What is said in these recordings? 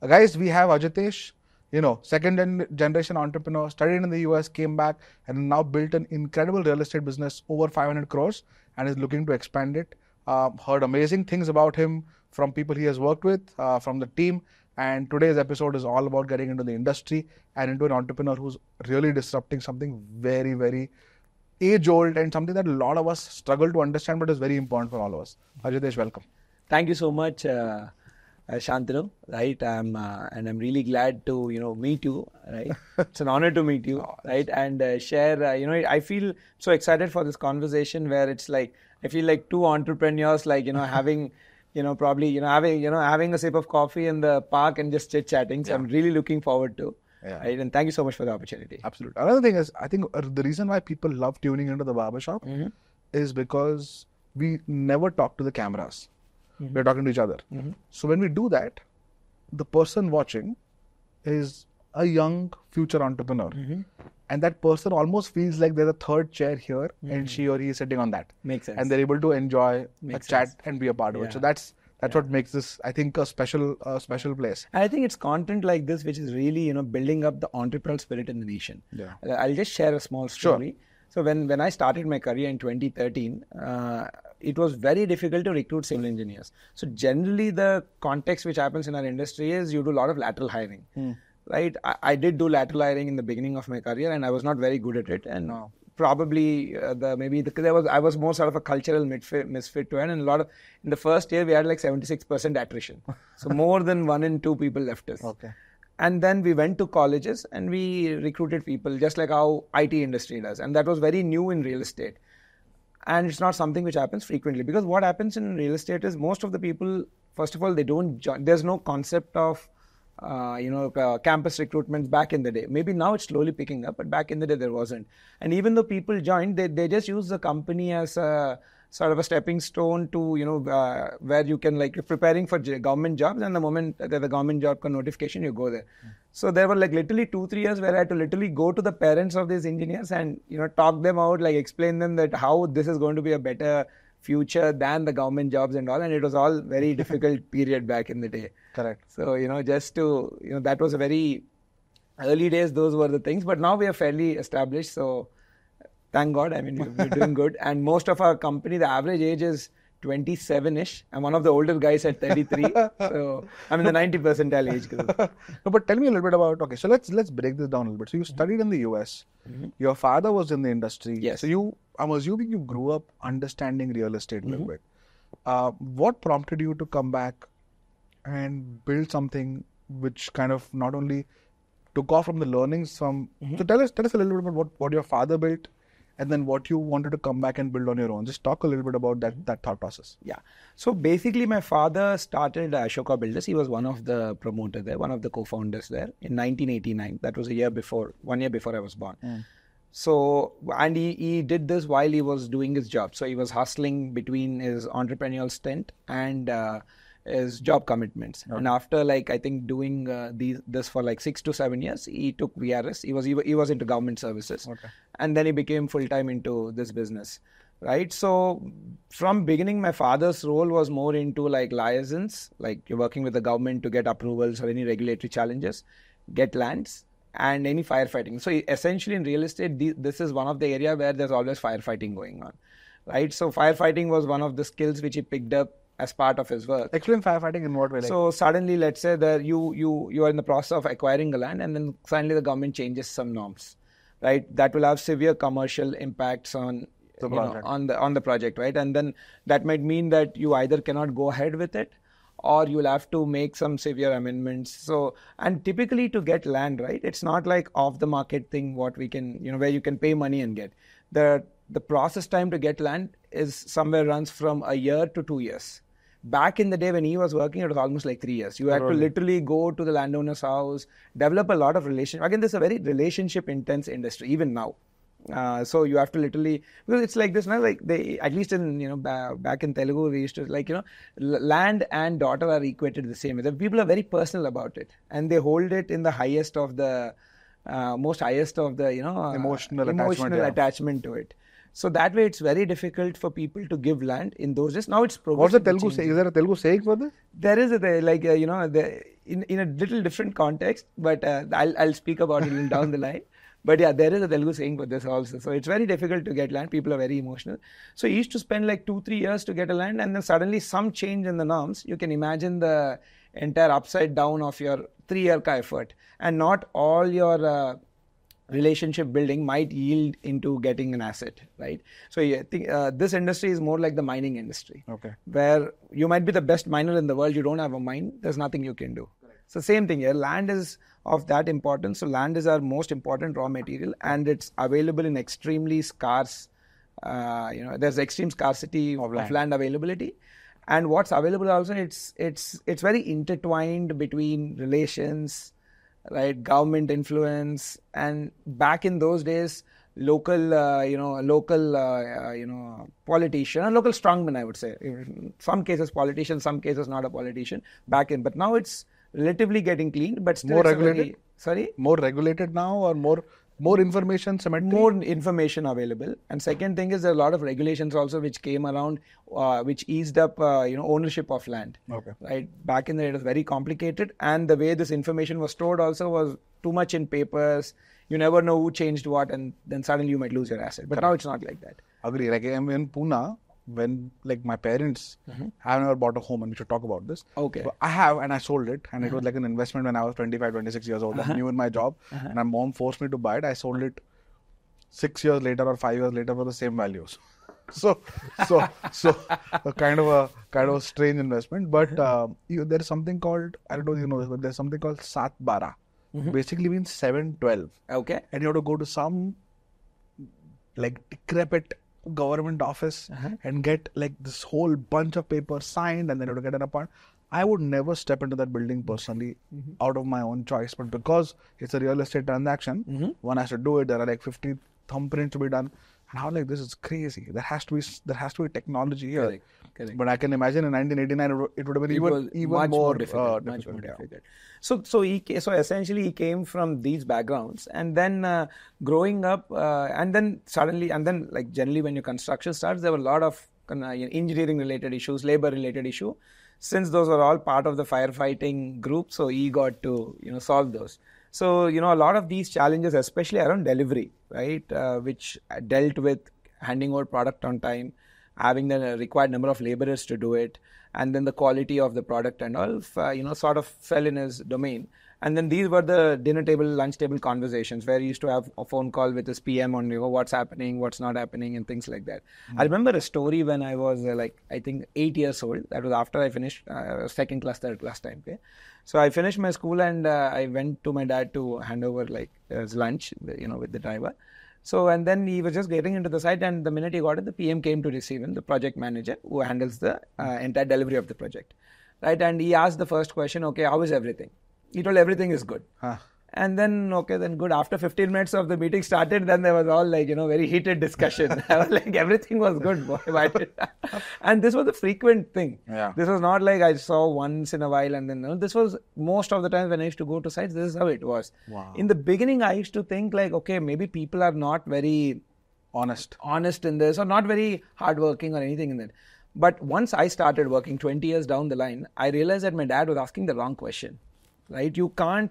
Guys, we have Ajitesh, second generation entrepreneur, studied in the US, came back, and now built an incredible real estate business over 500 crores and is looking to expand it. Heard amazing things about him from people he has worked with, from the team. And today's episode is all about getting into the industry and into an entrepreneur who's really disrupting something very, very age old and something that a lot of us struggle to understand, but is very important for all of us. Ajitesh, welcome. Thank you so much, Shantanu. Right, and I'm really glad to meet you. Right, it's an honor to meet you. Right, and share. I feel so excited for this conversation where it's like I feel like two entrepreneurs, having. Having a sip of coffee in the park and just chit-chatting. So I'm really looking forward to. Yeah. Right? And thank you so much for the opportunity. Absolutely. Another thing is, I think the reason why people love tuning into the barbershop is because we never talk to the cameras. We're talking to each other. So when we do that, the person watching is a young future entrepreneur. And that person almost feels like there's a third chair here and she or he is sitting on that. Makes sense. And they're able to enjoy a chat and be a part of it. So that's what makes this, I think, a special place. I think it's content like this which is really, building up the entrepreneurial spirit in the nation. Yeah. I'll just share a small story. Sure. So when I started my career in 2013, it was very difficult to recruit civil engineers. So generally the context which happens in our industry is you do a lot of lateral hiring. Right, I did do lateral hiring in the beginning of my career, and I was not very good at it. And probably I was more sort of a cultural misfit to it. And in the first year we had like 76% attrition. So more than 1 in 2 people left us. Okay. And then we went to colleges and we recruited people just like how IT industry does. And that was very new in real estate. And it's not something which happens frequently, because what happens in real estate is most of the people, first of all, they don't join. There's no concept of campus recruitment back in the day. Maybe now it's slowly picking up, but back in the day there wasn't. And even though people joined, they just use the company as a sort of a stepping stone to, where you can, like, you're preparing for government jobs, and the moment that the government job notification, you go there. So there were like literally 2-3 years where I had to literally go to the parents of these engineers and, talk them out, like explain them that how this is going to be a better future than the government jobs and all, and it was all very difficult period back in the day. Correct. So, just to, that was a very early days, those were the things, but now we are fairly established, so thank God, I mean, we're doing good. And most of our company, the average age is 27-ish. I'm one of the older guys at 33, so I'm in the 90 percentile age group. No, but tell me a little bit about, okay, so let's break this down a little bit. So you studied in the US, your father was in the industry. Yes. So I'm assuming you grew up understanding real estate a little bit. What prompted you to come back and build something which kind of not only took off from the learnings from, so tell us a little bit about what your father built, and then what you wanted to come back and build on your own. Just talk a little bit about that thought process. Yeah. So basically my father started Ashoka Builders. He was one of the promoters there, one of the co-founders there in 1989. That was 1 year before I was born. So, and he did this while he was doing his job. So he was hustling between his entrepreneurial stint and his job commitments. Okay. And after, like, I think doing this for like 6 to 7 years, he took VRS. He was into government services. Okay. And then he became full-time into this business, right? So from beginning, my father's role was more into like liaisons, like you're working with the government to get approvals or any regulatory challenges, get lands, and any firefighting. So essentially in real estate, this is one of the area where there's always firefighting going on, right? So firefighting was one of the skills which he picked up as part of his work. Explain firefighting in what way? So suddenly, let's say that you are in the process of acquiring a land, and then suddenly the government changes some norms, right? That will have severe commercial impacts on on the project, right? And then that might mean that you either cannot go ahead with it, or you'll have to make some severe amendments. So, and typically to get land, right, it's not like off the market thing, what we can, where you can pay money and get. The process time to get land is somewhere runs from 1 year to 2 years. Back in the day when he was working, it was almost like 3 years. You had to literally go to the landowner's house, develop a lot of relationship. Again, this is a very relationship intense industry, even now. So you have to literally, because it's like this now, like they, at least in, back in Telugu, we used to like, land and daughter are equated the same. The people are very personal about it, and they hold it in the highest of the, emotional attachment to it. So that way, it's very difficult for people to give land in those days. Now it's What's the Telugu changing. saying? Is there a Telugu saying for this? There is in a little different context, but I'll speak about it a little down the line. But yeah, there is a Telugu saying for this also. So it's very difficult to get land. People are very emotional. So he used to spend like 2-3 years to get a land, and then suddenly some change in the norms. You can imagine the entire upside down of your 3-year effort, and not all your relationship building might yield into getting an asset, right? So I think this industry is more like the mining industry, where you might be the best miner in the world, you don't have a mine, there's nothing you can do. Correct. So same thing here, land is of that importance. So land is our most important raw material, and it's available in extremely scarce, there's extreme scarcity of land availability. And what's available also, it's very intertwined between relations, right, government influence, and back in those days, local politician, or local strongman, I would say. In some cases politician, some cases not a politician back in. But now it's relatively getting cleaned, but still more regulated. Sorry? More regulated now, or more information, more information available. And second thing is there are a lot of regulations also which came around, which eased up ownership of land. Right, back in the day it was very complicated, and the way this information was stored also was too much in papers. You never know who changed what, and then suddenly you might lose your asset. But now it's not like that. Agree. Like I'm in Pune, when like my parents have never bought a home, and we should talk about this. Okay. I have, and I sold it, and it was like an investment when I was 25, 26 years old. I'm new in my job, and my mom forced me to buy it. I sold it 6 years later or 5 years later for the same values. So a kind of a strange investment. But there is something called, I don't know if you know this, but there's something called Sat Bara. Basically means 7-12. Okay. And you have to go to some like decrepit government office and get like this whole bunch of papers signed, and then you have to get an appointment. I would never step into that building personally out of my own choice, but because it's a real estate transaction, one has to do it. There are like 50 thumbprints to be done, and I was like, this is crazy. There has to be technology here. Correct. But I can imagine in 1989 it would have been even more difficult. Much more difficult. So essentially he came from these backgrounds, and then growing up, and then like generally when your construction starts, there were a lot of engineering related issues, labor related issue. Since those were all part of the firefighting group, so he got to solve those. So a lot of these challenges, especially around delivery, right, which dealt with handing over product on time, having the required number of laborers to do it, and then the quality of the product and all, sort of fell in his domain. And then these were the dinner table, lunch table conversations where he used to have a phone call with his PM on what's happening, what's not happening, and things like that. I remember a story when I was I think 8 years old. That was after I finished second class, third class time. Okay? So I finished my school, and I went to my dad to hand over his lunch, with the driver. So, and then he was just getting into the site, and the minute he got it, the PM came to receive him, the project manager who handles the entire delivery of the project, right? And he asked the first question, okay, how is everything? He told everything is good. And then, okay, then good. After 15 minutes of the meeting started, then there was all very heated discussion. I was like, everything was good, boy. And this was a frequent thing. Yeah. This was not like I saw once in a while and then, this was most of the time when I used to go to sites, this is how it was. Wow. In the beginning, I used to think okay, maybe people are not very honest in this, or not very hardworking or anything in that. But once I started working 20 years down the line, I realized that my dad was asking the wrong question. Right, you can't.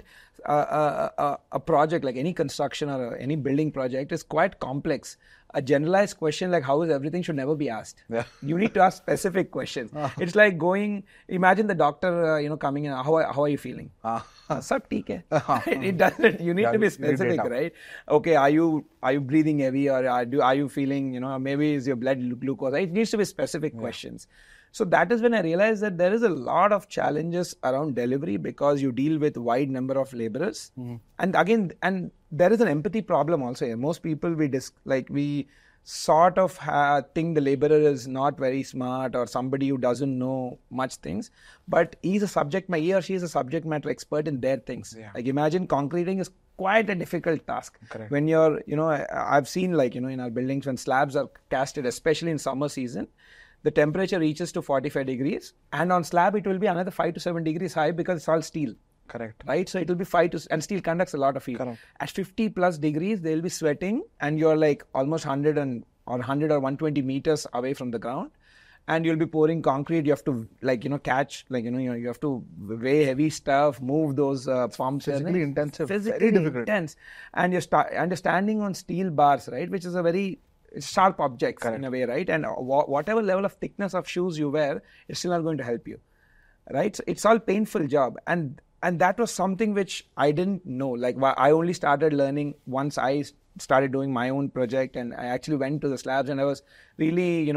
A project like any construction or any building project is quite complex. A generalized question like how is everything should never be asked. Yeah. You need to ask specific questions. It's like imagine the doctor, coming in. How are you feeling? Sab theek hai. It doesn't. You need to be specific, right? Okay, are you breathing heavy, or are you feeling? Maybe is your blood glucose? It needs to be specific questions. So that is when I realized that there is a lot of challenges around delivery because you deal with wide number of laborers. And again, there is an empathy problem also here. Most people we sort of think the laborer is not very smart or somebody who doesn't know much things, but he or she is a subject matter expert in their things. Yeah. Like imagine concreting is quite a difficult task. Correct. When you're, I've seen in our buildings when slabs are casted, especially in summer season, the temperature reaches to 45 degrees, and on slab it will be another 5 to 7 degrees high because it's all steel. Correct. Right? So it will be and steel conducts a lot of heat. Correct. At 50 plus degrees, they'll be sweating, and you're like almost 100 or 100 or 120 meters away from the ground, and you'll be pouring concrete. You have to catch, you have to weigh heavy stuff, move those pumps. Physically intensive. Physically very difficult. intense. And you're standing on steel bars, right? Which is a very sharp object in a way, right? And whatever level of thickness of shoes you wear, it's still not going to help you, right? So it's all painful job. And that was something which I didn't know. Like, I only started learning once I started doing my own project, and I actually went to the slabs, and I was really,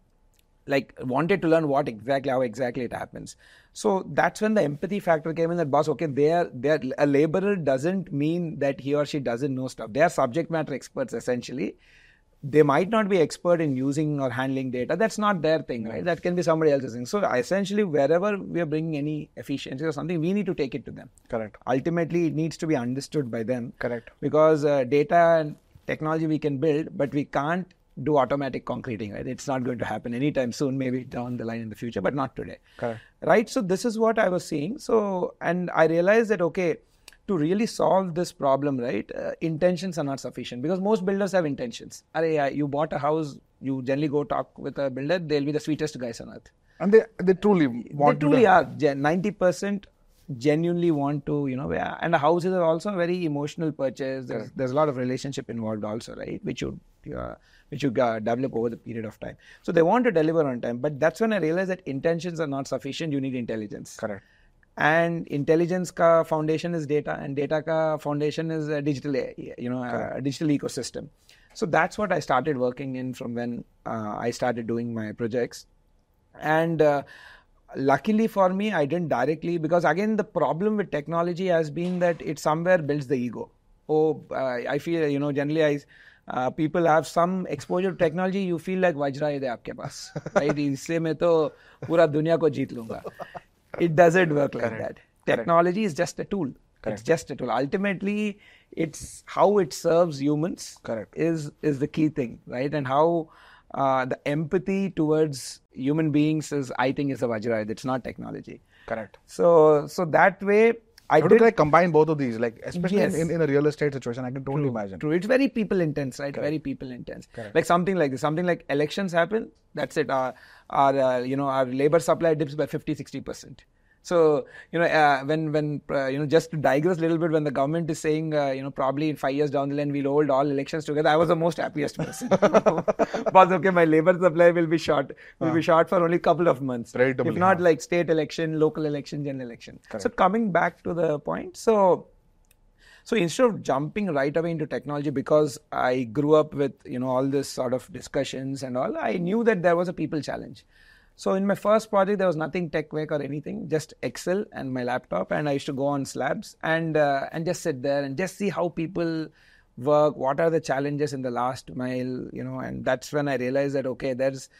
wanted to learn how exactly it happens. So that's when the empathy factor came in, that boss, okay, a laborer doesn't mean that he or she doesn't know stuff. They are subject matter experts, essentially. They might not be expert in using or handling data. That's not their thing, right? That can be somebody else's thing. So essentially, wherever we are bringing any efficiency or something, we need to take it to them. Correct. Ultimately, it needs to be understood by them. Correct. Because data and technology we can build, but we can't do automatic concreting, right? It's not going to happen anytime soon, maybe down the line in the future, but not today. Correct. Right? So this is what I was seeing. So, and I realized that, okay, to really solve this problem, right, intentions are not sufficient, because most builders have intentions. You bought a house, you generally go talk with a builder, they'll be the sweetest guys on earth. And they truly want to. They truly are. 90% genuinely want to, and a house is also a very emotional purchase. There's a lot of relationship involved also, right, which you develop over the period of time. So they want to deliver on time, but that's when I realized that intentions are not sufficient. You need intelligence. Correct. And intelligence ka foundation is data, and data ka foundation is a digital ecosystem. So that's what I started working in from when I started doing my projects. And luckily for me, I didn't directly, because again, the problem with technology has been that it somewhere builds the ego. I feel, generally people have some exposure to technology, you feel like Vajra hai aapke paas, right? Isliye main to pura dunya ko jeet lunga. It doesn't work like that. Technology is just a tool. It's just a tool. Ultimately, it's how it serves humans is the key thing, right? And how the empathy towards human beings is the Vajra. It's not technology. Correct. So that way, I did combine both of these, like especially in a real estate situation. I can totally imagine. True. It's very people intense, right? Very people intense. Like something like this, something like elections happen. That's it. Our labor supply dips by 50-60%. So, when just to digress a little bit, when the government is saying, probably in 5 years down the line, we'll hold all elections together, I was the most happiest person. But okay, my labor supply will be short. Will be short for only a couple of months. If not like state election, local election, general election. So coming back to the point, so instead of jumping right away into technology, because I grew up with, all this sort of discussions and all, I knew that there was a people challenge. So in my first project, there was nothing tech work or anything, just Excel and my laptop. And I used to go on slabs and just sit there and just see how people work, what are the challenges in the last mile, and that's when I realized that, okay,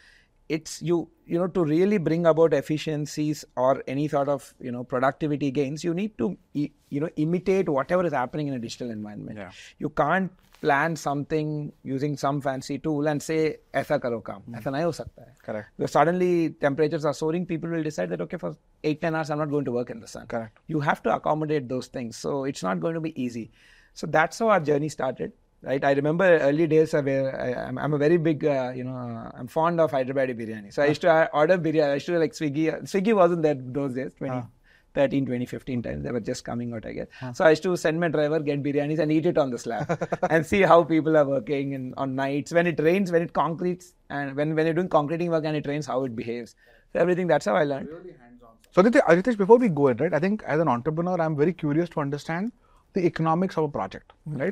to really bring about efficiencies or any sort of, productivity gains, you need to, imitate whatever is happening in a digital environment. Yeah. You can't plan something using some fancy tool and say, aisa karo kaam. Aisa nahi ho sakta hai. Correct. Because suddenly temperatures are soaring, people will decide that, okay, for 8-10 hours, I'm not going to work in the sun. Correct. You have to accommodate those things. So it's not going to be easy. So that's how our journey started. Right, I remember early days where I'm a very big, I'm fond of Hyderabadi biryani. So I used to order biryani. I used to like Swiggy. Swiggy wasn't there those days, 2013, 2015 times. They were just coming out, I guess. So I used to send my driver, get biryanis and eat it on the slab and see how people are working on nights. When it rains, when it concretes, and when you're doing concreting work and it rains, how it behaves. So everything, that's how I learned. Really hands-on. So Ritesh, before we go in, right, I think as an entrepreneur, I'm very curious to understand the economics of a project, right?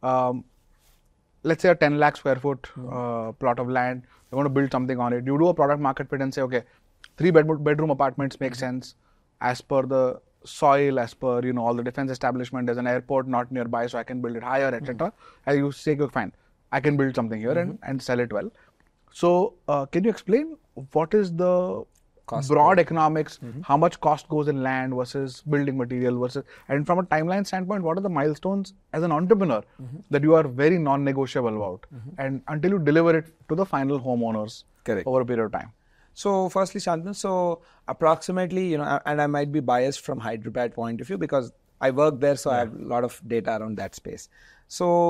Let's say a 10 lakh square foot plot of land, you want to build something on it. You do a product market fit and say, okay, 3 bedroom apartments make sense as per the soil, as per, all the defense establishment. There's an airport not nearby, so I can build it higher, etc. And you say, okay, fine, I can build something here and sell it well. So can you explain what is the broad economics, how much cost goes in land versus building material versus, and from a timeline standpoint, what are the milestones as an entrepreneur that you are very non-negotiable about, and until you deliver it to the final homeowners over a period of time? So firstly, Shantanu, so approximately, and I might be biased from Hyderabad point of view because I work there, so I have a lot of data around that space. So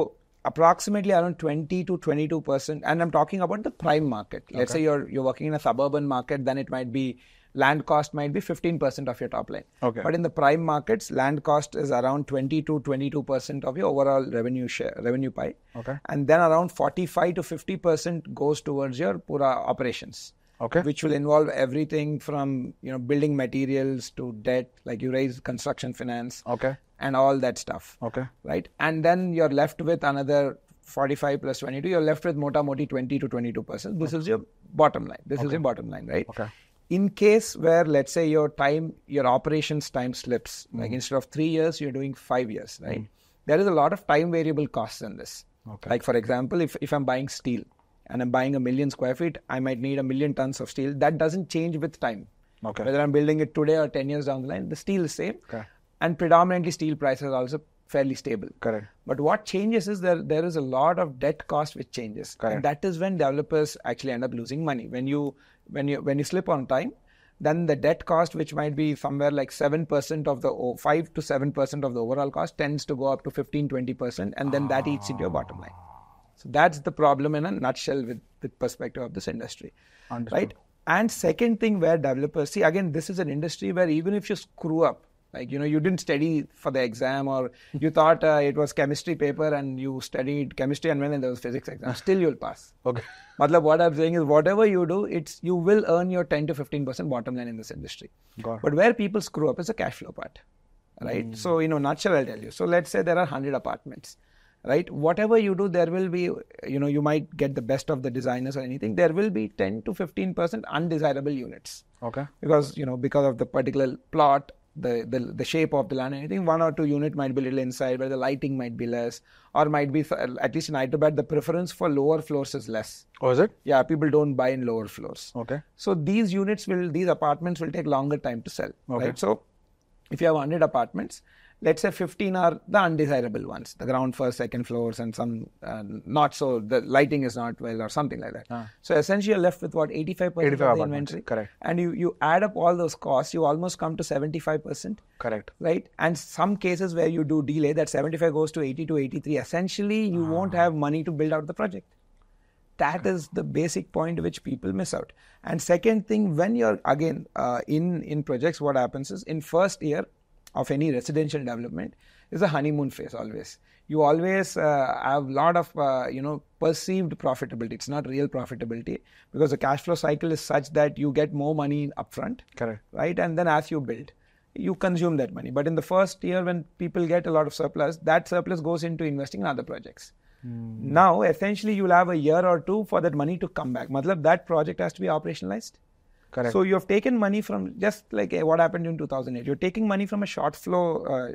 approximately around 20 to 22%. And I'm talking about the prime market. Let's say you're working in a suburban market, then it might be land cost might be 15% of your top line. Okay. But in the prime markets, land cost is around 20 to 22% of your overall revenue pie. Okay. And then around 45 to 50% goes towards your pura operations. Okay. Which will involve everything from building materials to debt, like you raise construction finance. Okay. And all that stuff. Okay. Right. And then you're left with another 45 plus 22. You're left with mota moti 20 to 22%. This is your bottom line. This is your bottom line, right? Okay. In case where, let's say, your operations time slips, like instead of 3 years, you're doing 5 years, right? There is a lot of time variable costs in this. Okay. Like, for example, if I'm buying steel and I'm buying 1 million square feet, I might need 1 million tons of steel. That doesn't change with time. Okay. Whether I'm building it today or 10 years down the line, the steel is same. Okay. And predominantly steel prices are also fairly stable. Correct. But what changes is there is a lot of debt cost which changes. Correct. And that is when developers actually end up losing money. When you slip on time, then the debt cost, which might be somewhere like 7% of the 5 to 7% of the overall cost, tends to go up to 15-20%, and then that eats into your bottom line. So that's the problem in a nutshell with perspective of this industry. Understood. Right? And second thing where developers see, again, this is an industry where even if you screw up, like, you didn't study for the exam, or you thought it was chemistry paper and you studied chemistry and when there was physics exam, still you'll pass. Okay. Matlab, what I'm saying is whatever you do, you will earn your 10 to 15% bottom line in this industry. Got it. But where people screw up is the cash flow part, right? So, nutshell, I'll tell you. So let's say there are 100 apartments, right? Whatever you do, there will be, you might get the best of the designers or anything. There will be 10 to 15% undesirable units. Okay. Because of the particular plot, the shape of the land, anything, 1 or 2 unit might be a little inside where the lighting might be less, or might be, at least in Hyderabad, the preference for lower floors is less. Oh, is it? Yeah, people don't buy in lower floors. Okay. So these apartments will take longer time to sell. Okay. Right? So if you have 100 apartments, let's say 15 are the undesirable ones, the ground, first, second floors, and some not so, the lighting is not well or something like that. So essentially you're left with what, 85% of the inventory? Correct. And you add up all those costs, you almost come to 75%. Correct. Right? And some cases where you do delay, that 75 goes to 80 to 83. Essentially, you won't have money to build out the project. That is the basic point which people miss out. And second thing, when you're again in projects, what happens is in first year of any residential development is a honeymoon phase always. You always have a lot of perceived profitability. It's not real profitability because the cash flow cycle is such that you get more money upfront. Correct. Right? And then as you build, you consume that money. But in the first year when people get a lot of surplus, that surplus goes into investing in other projects. Now, essentially, you'll have a year or two for that money to come back. Matlab, that project has to be operationalized. Correct. So you have taken money from, just like what happened in 2008. You're taking money from a short flow,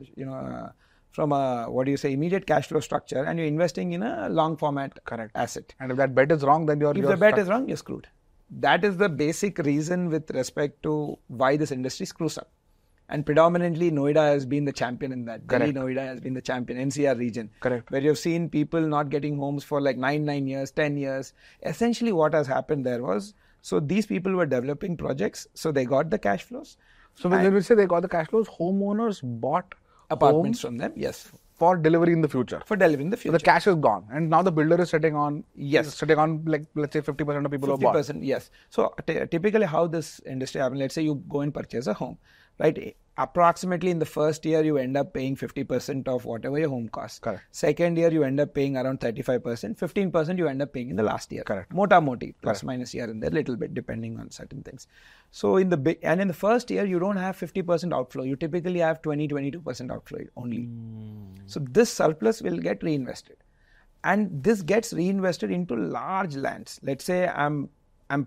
from a, immediate cash flow structure, and you're investing in a long format asset. And if that bet is wrong, then If the bet is wrong, you're screwed. That is the basic reason with respect to why this industry screws up. And predominantly, Noida has been the champion in that. Delhi, Noida has been the champion, NCR region. Correct. Where you've seen people not getting homes for like 9 years, 10 years. Essentially, what has happened there was, so these people were developing projects, so they got the cash flows. So when we say they got the cash flows, homeowners bought apartments from them, yes. For delivery in the future. For delivery in the future. So the cash is gone. And now the builder is sitting on, like, let's say 50% of people who bought. 50%, yes. So typically how this industry happens, let's say you go and purchase a home, right? Approximately in the first year, you end up paying 50% of whatever your home costs. Correct. Second year, you end up paying around 35%. 15% you end up paying in the last year. Correct. Mota moti, plus minus here and there, little bit depending on certain things. So in the first year, you don't have 50% outflow. You typically have 20-22% outflow only. So this surplus will get reinvested, and this gets reinvested into large lands. Let's say I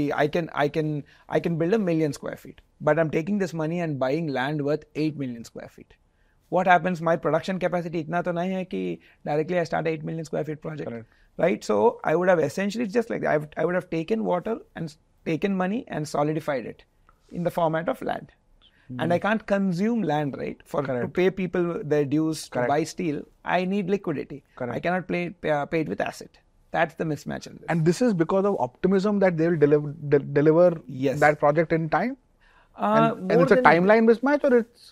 can build 1 million square feet, but I'm taking this money and buying land worth 8 million square feet. What happens? My production capacity itna to nahi hai ki directly I start 8 million square feet project. Correct. Right? So I would have essentially just like that. I would have taken water and taken money and solidified it in the format of land. And I can't consume land, right? To pay people their dues to buy steel, I need liquidity. I cannot pay it with asset. That's the mismatch in this. And this is because of optimism that they will deliver that project in time? And it's a timeline mismatch, or it's...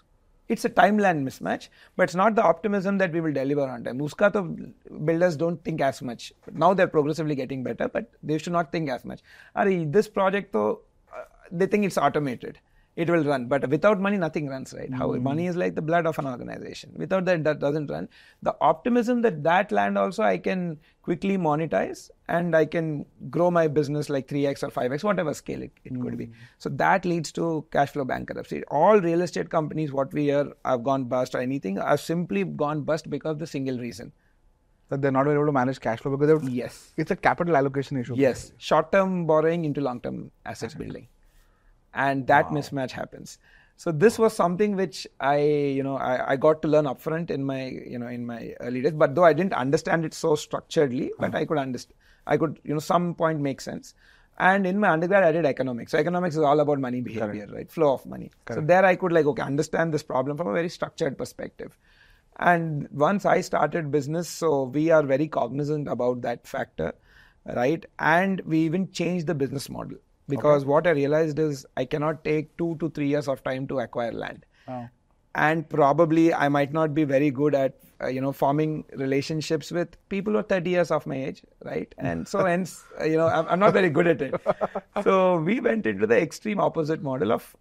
it's a timeline mismatch, but it's not the optimism that we will deliver on time. Uska to builders don't think as much. Now they're progressively getting better, but they should not think as much. This project, though, they think it's automated. It will run, but without money, nothing runs, right? How money is like the blood of an organization. Without that doesn't run. The optimism that land also I can quickly monetize and I can grow my business like 3x or 5x, whatever scale it could be. So that leads to cash flow bankruptcy. All real estate companies, what we hear, have gone bust or anything, have simply gone bust because of the single reason. That they're not able to manage cash flow because yes, it's a capital allocation issue. Yes, short-term borrowing into long-term assets building. And that mismatch happens. So this was something which I got to learn upfront in my early days. But though I didn't understand it so structuredly, but I could understand. I could, some point make sense. And in my undergrad, I did economics. So economics is all about money behavior, right? Flow of money. Correct. So there I could understand this problem from a very structured perspective. And once I started business, so we are very cognizant about that factor, right? And we even changed the business model. Because what I realized is I cannot take 2 to 3 years of time to acquire land. Oh. And probably I might not be very good at, forming relationships with people who are 30 years of my age, right? And so hence, I'm not very good at it. So we went into the extreme opposite model of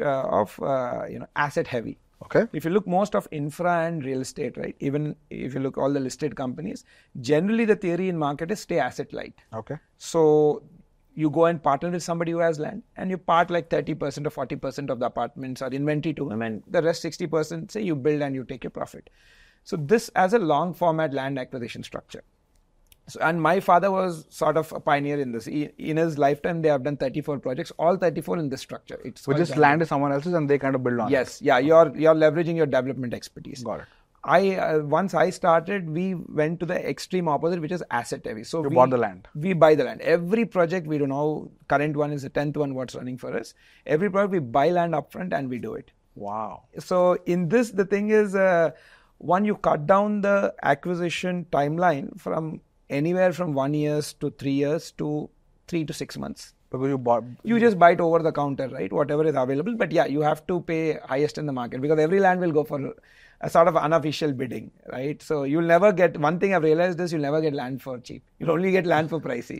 asset heavy. Okay. If you look most of infra and real estate, right? Even if you look all the listed companies, generally the theory in market is stay asset light. Okay. So you go and partner with somebody who has land and you part like 30% or 40% of the apartments or inventory to them and the rest 60% say you build and you take your profit. So this as a long format land acquisition structure. So, and my father was sort of a pioneer in this. In his lifetime, they have done 34 projects, all 34 in this structure. So just land is someone else's and they kind of build on it. Yes, yeah, you're leveraging your development expertise. Got it. Once I started, we went to the extreme opposite, which is asset heavy. So we bought the land. We buy the land. Every project we do now, current one is the 10th one what's running for us. Every project we buy land upfront and we do it. Wow. So in this, the thing is, one, you cut down the acquisition timeline from anywhere from 1 year to 3 years to 3 to 6 months. Because you just buy it over the counter, right? Whatever is available. But yeah, you have to pay highest in the market because every land will go for a sort of unofficial bidding, right? So you'll never get, one thing I've realized is you'll never get land for cheap. You'll only get land for pricey,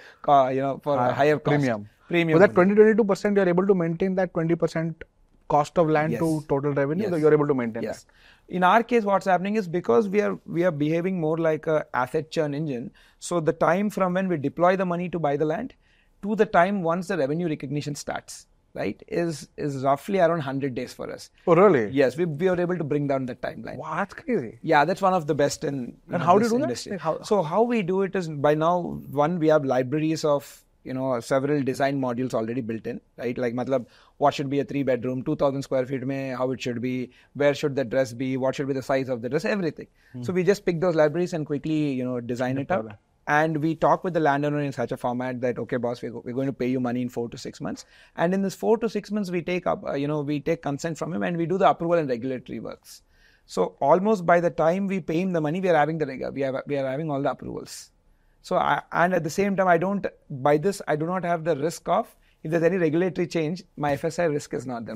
for a higher cost. Premium. With that 20-22%, you're able to maintain that 20% cost of land to total revenue. Yes. You're able to maintain that. In our case, what's happening is because we are behaving more like a asset churn engine. So the time from when we deploy the money to buy the land to the time once the revenue recognition starts, right, is roughly around 100 days for us. Oh, really? Yes, we are able to bring down that timeline. Wow, that's crazy. Yeah, that's one of the best in And how do you do industry. That? So how we do it is by now, one, we have libraries of several design modules already built in, right? Like, what should be a 3-bedroom, 2,000 square feet, how it should be, where should the dress be, what should be the size of the dress, everything. So we just pick those libraries and quickly, design it up. And we talk with the landowner in such a format that, okay, boss, we're going to pay you money in 4 to 6 months. And in this 4 to 6 months, we take up, we take consent from him and we do the approval and regulatory works. So almost by the time we pay him the money, we are having we are having all the approvals. So, and at the same time, I do not have the risk of, if there's any regulatory change, my FSI risk is not there.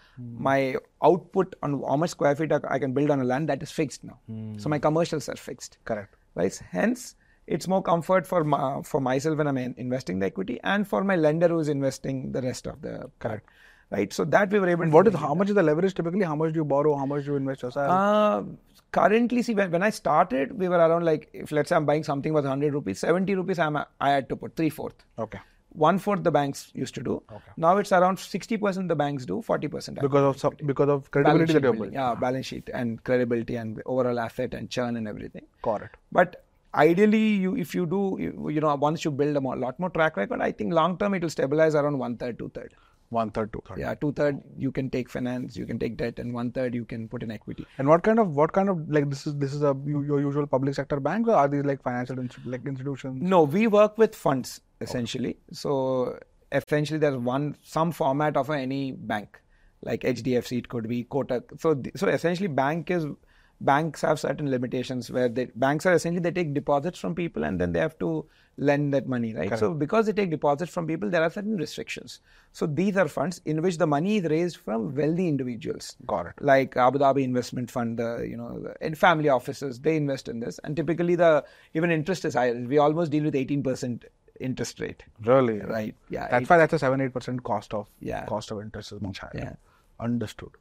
My output on how much square feet I can build on a land, that is fixed now. So my commercials are fixed. Correct. Right? Hence, it's more comfort for myself when I'm investing the equity and for my lender who is investing the rest of the. Correct. Right. So that we were able to. How much is the leverage typically? How much do you borrow? How much do you invest yourself? Currently, see, when I started, we were around if let's say I'm buying something worth 100 rupees, 70 rupees I had to put 3/4. Okay. 1/4 the banks used to do. Okay. Now it's around 60% the banks do, 40%. Because of credibility that you're building. Yeah, balance sheet and credibility and overall asset and churn and everything. Correct. But ideally, if you do, once you build a lot more track record, I think long term it will stabilize around 1/3, 2/3. 1/3, 2/3. Yeah, 2/3 you can take finance, you can take debt, and 1/3 you can put in equity. And what kind of this is your usual public sector bank, or are these like financial institutions? No, we work with funds essentially. Okay. So essentially, there's some format of any bank, like HDFC, it could be Kotak. So essentially, bank is banks have certain limitations where banks are essentially, they take deposits from people and then they have to lend that money, right? Correct. So because they take deposits from people, there are certain restrictions. So these are funds in which the money is raised from wealthy individuals. Got it. Like Abu Dhabi Investment Fund, and family offices, they invest in this. And typically the even interest is higher. We almost deal with 18% interest rate. Really? Right. Yeah. That's why that's a 7-8% cost of interest is much higher. Yeah. Understood.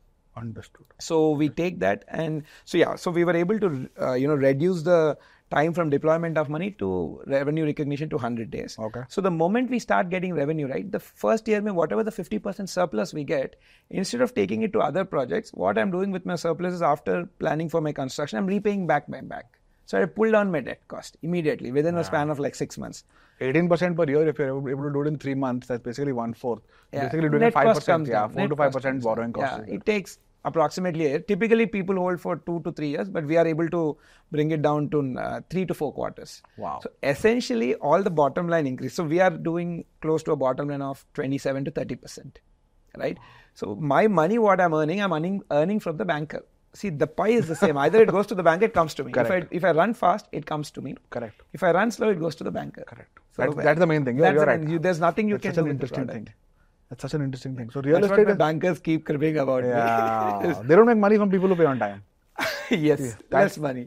So we take that, and so we were able to reduce the time from deployment of money to revenue recognition to 100 days. Okay. So the moment we start getting revenue, right, the first year, whatever the 50% surplus we get, instead of taking it to other projects, what I'm doing with my surplus is, after planning for my construction, I'm repaying back. So I pull down my debt cost immediately within a span of like 6 months. 18% per year, if you're able to do it in 3 months, that's basically 1/4. Yeah. Basically doing Net 5%, cost comes down. 4 to 5% borrowing cost. Yeah, it takes approximately a year. Typically, people hold for 2 to 3 years, but we are able to bring it down to 3 to 4 quarters. Wow. So essentially, all the bottom line increase. So we are doing close to a bottom line of 27 to 30%, right? So my money, what I'm earning from the banker. See, the pie is the same. Either it goes to the banker, it comes to me. If I run fast, it comes to me. Correct. If I run slow, it goes to the banker. Correct. So that's the main thing. You're right. There's nothing you that's can such do an with the interesting product. thing. That's such an interesting thing. So real That's estate what the bankers keep cribbing about me. Yeah. They don't make money from people who pay on time. Yes, less money.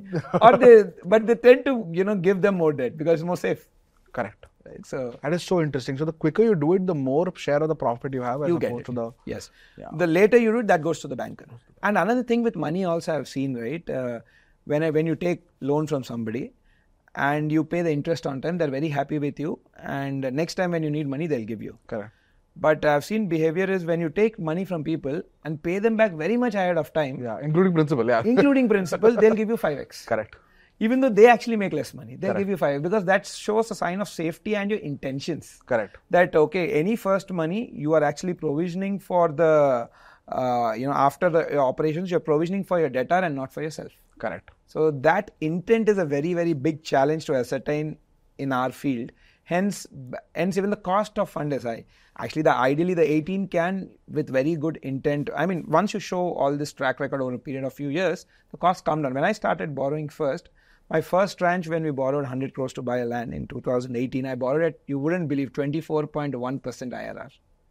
But they tend to, give them more debt because it's more safe. Correct. Right? So that is so interesting. So the quicker you do it, the more share of the profit you have as you get opposed it. to the... Yes. Yeah. The later you do it, that goes to the banker. And another thing with money also I've seen, right? When you take loan from somebody and you pay the interest on time, they're very happy with you. And next time when you need money, they'll give you. Correct. But I've seen behavior is when you take money from people and pay them back very much ahead of time. Yeah, including principal. Yeah. Including principal, they'll give you 5x. Correct. Even though they actually make less money, they'll give you 5x because that shows a sign of safety and your intentions. Correct. That, okay, any first money, you are actually provisioning for the, after the operations, you're provisioning for your debtor and not for yourself. Correct. So that intent is a very, very big challenge to ascertain in our field. Hence, even the cost of fund is high. Actually, ideally, the 18 can, with very good intent, once you show all this track record over a period of few years, the costs come down. When I started borrowing first, my first tranche when we borrowed 100 crores to buy a land in 2018, I borrowed at, you wouldn't believe, 24.1% IRR.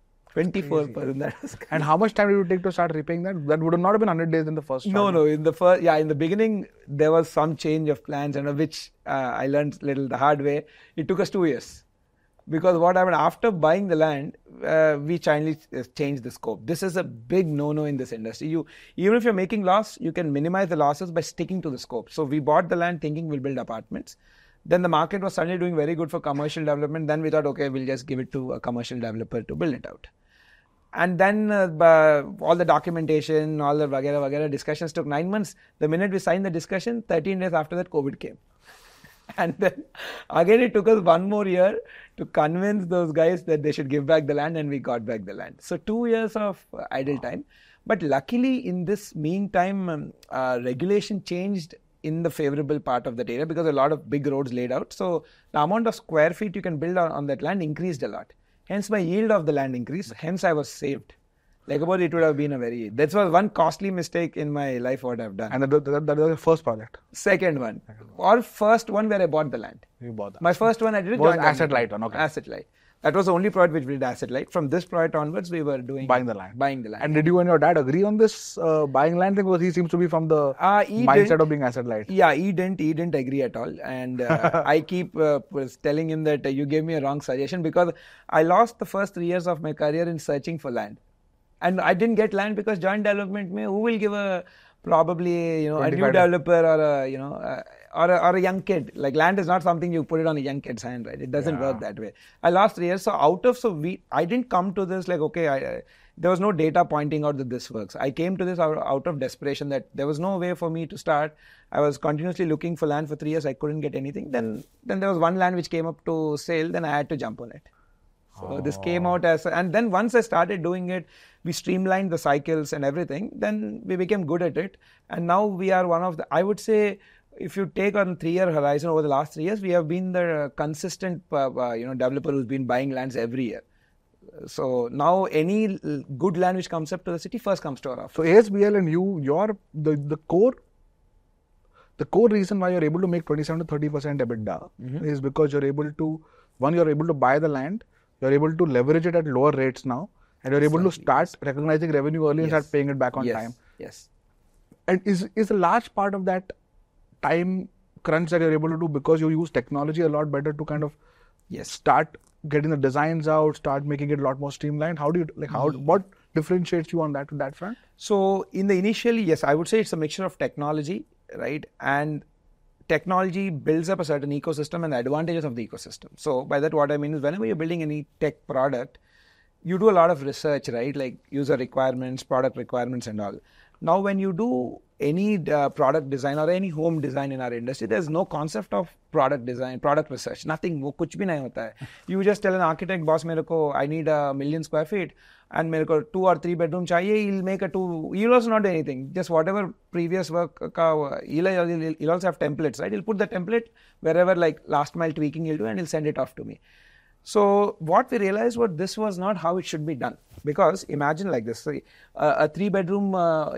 24%. That was crazy. And how much time did it take to start repaying that? That would have not have been 100 days in the first. No. In the beginning, there was some change of plans, and which I learned little the hard way. It took us 2 years. Because what happened after buying the land, we changed the scope. This is a big no-no in this industry. Even if you're making loss, you can minimize the losses by sticking to the scope. So we bought the land thinking we'll build apartments. Then the market was suddenly doing very good for commercial development. Then we thought, okay, we'll just give it to a commercial developer to build it out. And then all the documentation, all the vagera discussions took 9 months. The minute we signed the discussion, 13 days after that, COVID came. And then again, it took us 1 more year to convince those guys that they should give back the land, and we got back the land. So 2 years of idle time. But luckily, in this meantime, regulation changed in the favorable part of that area because a lot of big roads laid out. So the amount of square feet you can build on that land increased a lot. Hence, my yield of the land increased. Hence, I was saved. It would have been that was one costly mistake in my life what I've done. And that was your first project? Second one. Or first one where I bought the land. You bought that. My first one I did was asset light one, okay. Asset light. That was the only project which we did asset light. From this project onwards, we were doing... Buying the land. And did you and your dad agree on this buying land thing? Because he seems to be from the mindset of being asset light. Yeah, he didn't agree at all. And I keep telling him that you gave me a wrong suggestion because I lost the first 3 years of my career in searching for land. And I didn't get land because joint development, who will give a new developer or a young kid? Like land is not something you put it on a young kid's hand, right? It doesn't work that way. I lost 3 years. I didn't come to this like, okay, there was no data pointing out that this works. I came to this out of desperation that there was no way for me to start. I was continuously looking for land for 3 years. I couldn't get anything. Then there was one land which came up to sale. Then I had to jump on it. So this came out and then once I started doing it, we streamlined the cycles and everything. Then we became good at it. And now we are one of I would say, if you take on 3-year horizon over the last 3 years, we have been the consistent, developer who's been buying lands every year. So now any good land which comes up to the city first comes to our office. So ASBL and you, the core the core reason why you're able to make 27 to 30% EBITDA is because you're able to buy the land, you're able to leverage it at lower rates now, and you're able to start recognizing revenue early and start paying it back on time. Yes. And is a large part of that time crunch that you're able to do because you use technology a lot better to kind of start getting the designs out, start making it a lot more streamlined? How do you what differentiates you on that front? So in the initially, yes, I would say it's a mixture of technology, right? And technology builds up a certain ecosystem and the advantages of the ecosystem. So by that, what I mean is whenever you're building any tech product, you do a lot of research, right? Like user requirements, product requirements and all. Now, when you do any product design or any home design in our industry, there's no concept of product design, product research, nothing. वो कुछ भी नहीं होता है. You just tell an architect, boss, मेरे को I need 1,000,000 square feet and मेरे को 2 or 3 bedroom चाहिए. He'll make a 2. He'll also not do anything. Just whatever previous work he'll also have templates, right? He'll put the template wherever like last mile tweaking he'll do and he'll send it off to me. So what we realized was this was not how it should be done, because imagine like this: a 3-bedroom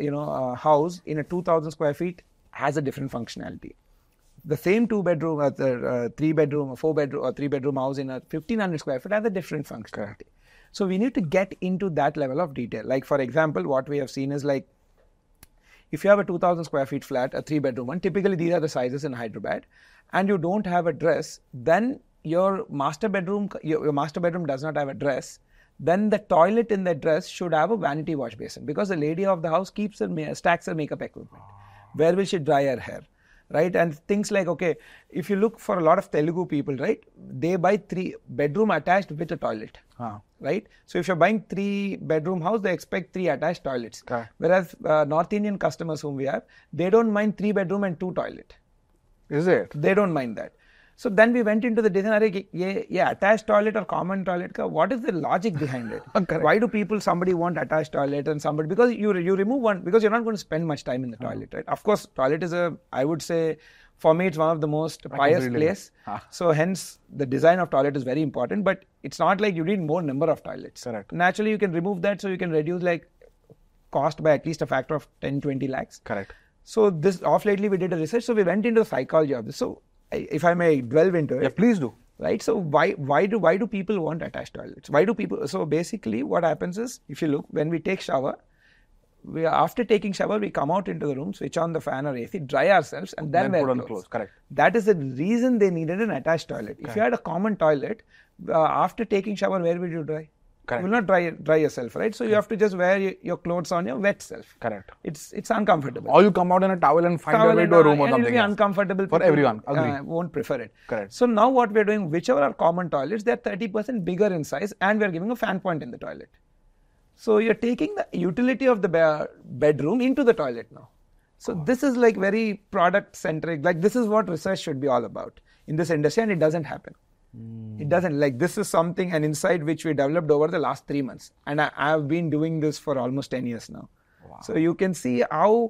house in a 2,000 square feet has a different functionality. The same 2-bedroom, 3-bedroom, 4-bedroom or 3-bedroom house in a 1,500 square feet has a different functionality. So we need to get into that level of detail. Like for example, what we have seen is like if you have a 2,000 square feet flat, a 3-bedroom one, typically these are the sizes in Hyderabad, and you don't have a dress, then your master bedroom does not have a dress, then the toilet in the dress should have a vanity wash basin, because the lady of the house keeps her stacks her makeup equipment. Where will she dry her hair, right? And things like, okay, if you look for a lot of Telugu people, right, they buy 3-bedroom attached with a toilet, right? So if you're buying 3-bedroom house, they expect 3 attached toilets. Whereas North Indian customers whom we have, they don't mind 3-bedroom and 2 toilet. Is it? They don't mind that. So then we went into the design, attached toilet or common toilet, what is the logic behind it? Why do somebody want attached toilet and somebody, because you remove one, because you're not going to spend much time in the toilet, right? Of course, toilet is I would say, for me, it's one of the most pious place. So hence, the design of toilet is very important, but it's not like you need more number of toilets. Correct. Naturally, you can remove that, so you can reduce like cost by at least a factor of 10-20 lakhs. Correct. So this, off lately, we did a research, so we went into the psychology of this. So if I may delve into it. Yeah, please do. Right. So why do people want attached toilets? Why do people? So basically, what happens is, if you look, when we take shower, after taking shower, we come out into the room, switch on the fan or AC, dry ourselves, and then wear clothes. Correct. That is the reason they needed an attached toilet. Correct. If you had a common toilet, after taking shower, where will you dry? Correct. You will not dry yourself, right? So you have to just wear your clothes on your wet self. Correct. It's uncomfortable. Or you come out in a towel and find your way to a room or something. It will be uncomfortable for everyone. Agree. Won't prefer it. Correct. So now what we are doing, whichever are common toilets, they are 30% bigger in size, and we are giving a fan point in the toilet. So you're taking the utility of the bedroom into the toilet now. So this is like very product centric. Like this is what research should be all about in this industry, and it doesn't happen. It doesn't. Like this is an insight which we developed over the last 3 months, and I have been doing this for almost 10 years now. Wow. So you can see how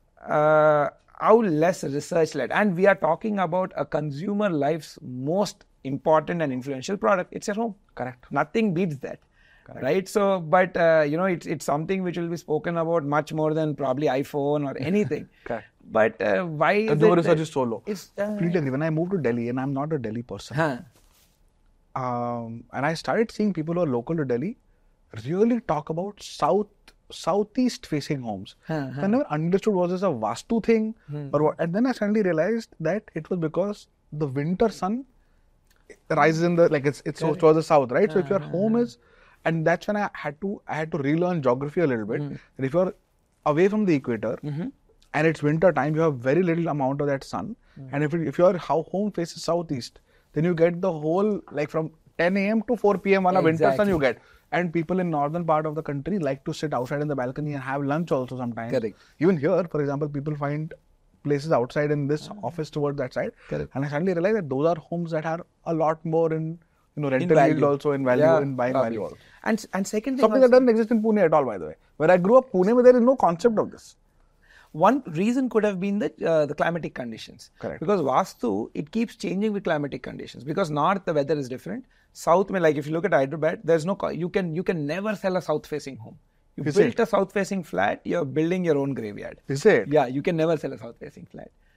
less research led, and we are talking about a consumer life's most important and influential product. It's your home. Correct. Nothing beats that. Correct. Right. So, but it's something which will be spoken about much more than probably iPhone or anything. Correct. But why? Consumer research is so low. Really, when I moved to Delhi, and I'm not a Delhi person. And I started seeing people who are local to Delhi really talk about southeast facing homes. I never understood, was this a Vastu thing or what? And then I suddenly realized that it was because the winter sun rises in the, like it's towards the south, right? So if your home is, and that's when I had to relearn geography a little bit. That if you're away from the equator and it's winter time, you have very little amount of that sun. And if your home faces southeast, then you get the whole, like from 10 a.m. to 4 p.m. on a winter sun you get. And people in northern part of the country like to sit outside in the balcony and have lunch also sometimes. Correct. Even here, for example, people find places outside in this office towards that side. Correct. And I suddenly realized that those are homes that are a lot more in rental yield also, in value, in buying value also. And second thing, something that doesn't exist in Pune at all, by the way. Where I grew up, Pune, there is no concept of this. One reason could have been the climatic conditions. Correct. Because Vastu, it keeps changing with climatic conditions. Because north, the weather is different. South, like if you look at Hyderabad, there's no, you can never sell a south-facing home. You built a south-facing flat, you're building your own graveyard. Is it? Yeah, you can never sell a south-facing flat.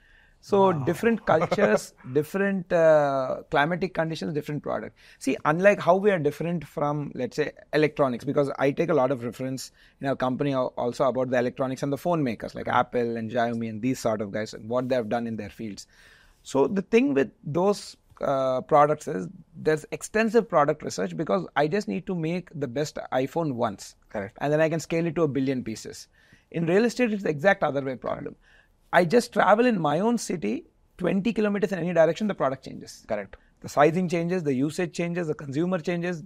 So different cultures, different climatic conditions, different product. See, unlike how we are different from, let's say, electronics, because I take a lot of reference in our company also about the electronics and the phone makers like Apple and Xiaomi and these sort of guys and what they have done in their fields. So the thing with those products is there's extensive product research because I just need to make the best iPhone once. Correct. And then I can scale it to 1 billion pieces. In real estate, it's the exact other way problem. I just travel in my own city, 20 kilometers in any direction, the product changes. Correct. The sizing changes, the usage changes, the consumer changes,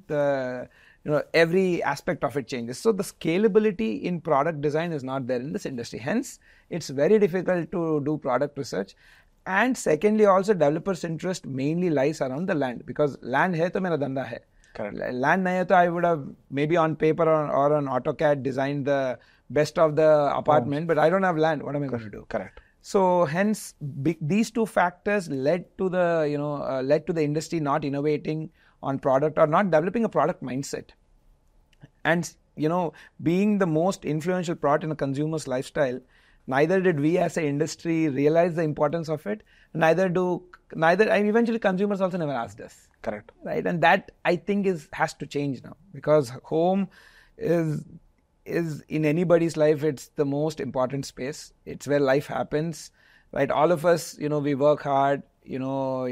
every aspect of it changes. So the scalability in product design is not there in this industry. Hence, it's very difficult to do product research. And secondly, also developers' interest mainly lies around the land because land hai to mera dhanda hai. Correct. Land nahi hai to I would have maybe on paper or on AutoCAD designed the best of the apartment, but I don't have land. What am I going to do? Correct. So hence, these two factors led to the industry not innovating on product or not developing a product mindset. And being the most influential product in a consumer's lifestyle, neither did we as an industry realize the importance of it. And eventually consumers also never asked us. Correct. Right, and that I think has to change now because home is in anybody's life, it's the most important space. It's where life happens, right? All of us, we work hard, and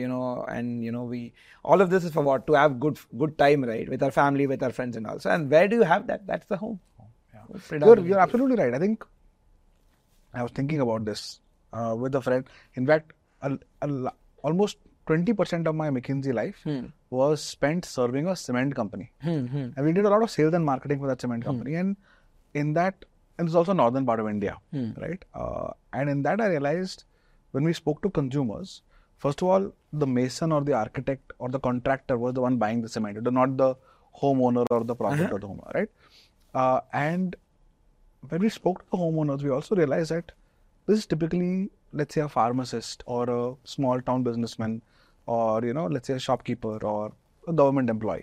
we all of this is for what? To have good time, right? With our family, with our friends and all. So, and where do you have that? That's the home. Yeah. You're absolutely right. I think I was thinking about this with a friend. In fact, almost 20% of my McKinsey life was spent serving a cement company. And we did a lot of sales and marketing for that cement company. And in that, and it's also northern part of India, right? And in that I realized when we spoke to consumers, first of all, the mason or the architect or the contractor was the one buying the cement. It was not the homeowner or the project or the homeowner, right? And when we spoke to the homeowners, we also realized that this is typically, let's say, a pharmacist or a small town businessman or, let's say a shopkeeper or a government employee.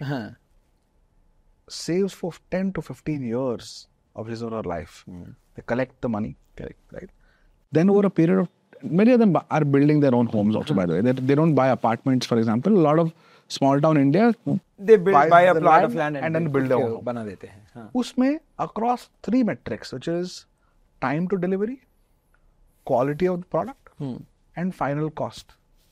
Saves for 10 to 15 years of his or her life. They collect the money, right? Then over a period of, many of them are building their own homes also, by the way. They don't buy apartments, for example. A lot of small town India, they buy a plot of land and then build their own home. Bana dete hain. Usme, across 3 metrics, which is time to delivery, quality of the product, and final cost.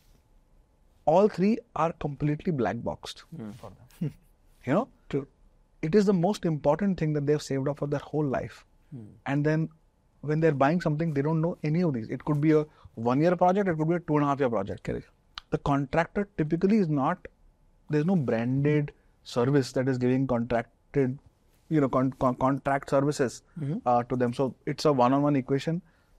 All 3 are completely black boxed for them. True. It is the most important thing that they've saved up for their whole life. And then when they're buying something, they don't know any of these. It could be a 1-year project, it could be a 2.5-year project. Correct. The contractor typically is not, there's no branded service that is giving contracted, contract services to them. So it's a one-on-one equation.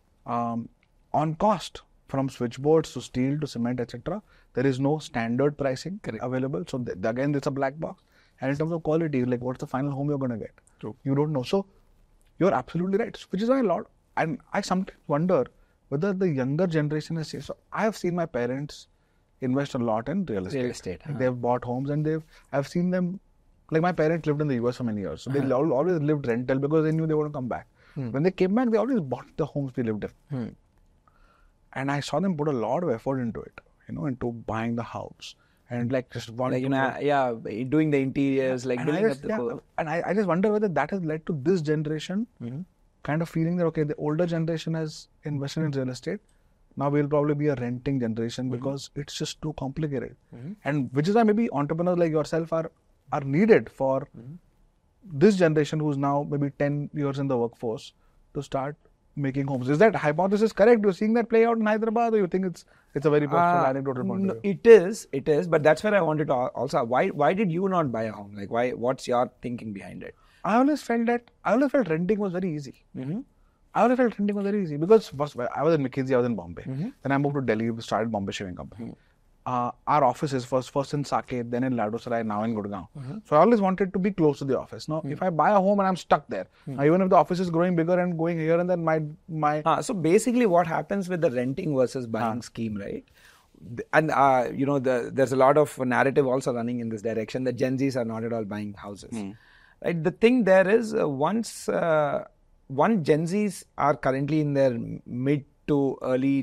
On cost, from switchboards to steel to cement, etc., there is no standard pricing available. So again, it's a black box. And in terms of quality, like what's the final home you're going to get? True. You don't know. So you're absolutely right. Which is why and I sometimes wonder whether the younger generation is safe. So I have seen my parents invest a lot in real estate. They've bought homes and I've seen them, like my parents lived in the US for many years. So they always lived rental because they knew they wouldn't come back. When they came back, they always bought the homes they lived in. And I saw them put a lot of effort into it, into buying the house. And just doing the interiors, building up the And I just wonder whether that has led to this generation kind of feeling that, okay, the older generation has invested in real estate. Now we'll probably be a renting generation because it's just too complicated. And which is why maybe entrepreneurs like yourself are needed for this generation who's now maybe 10 years in the workforce to start making homes. Is that hypothesis correct? You're seeing that play out in Hyderabad, or you think it's a very personal anecdotal point of view? It is, but that's where I wanted to also, why did you not buy a home? What's your thinking behind it? I always felt renting was very easy. I always felt renting was very easy because first I was in McKinsey, I was in Bombay. Then I moved to Delhi, started Bombay Shaving Company. Our offices first in Saket, then in Ladosarai, now in Gurgaon. So I always wanted to be close to the office. Now, if I buy a home and I'm stuck there, even if the office is growing bigger and going here and then my So basically what happens with the renting versus buying scheme, right? And there's a lot of narrative also running in this direction that Gen Zs are not at all buying houses. Right? The thing there is Gen Zs are currently in their mid to early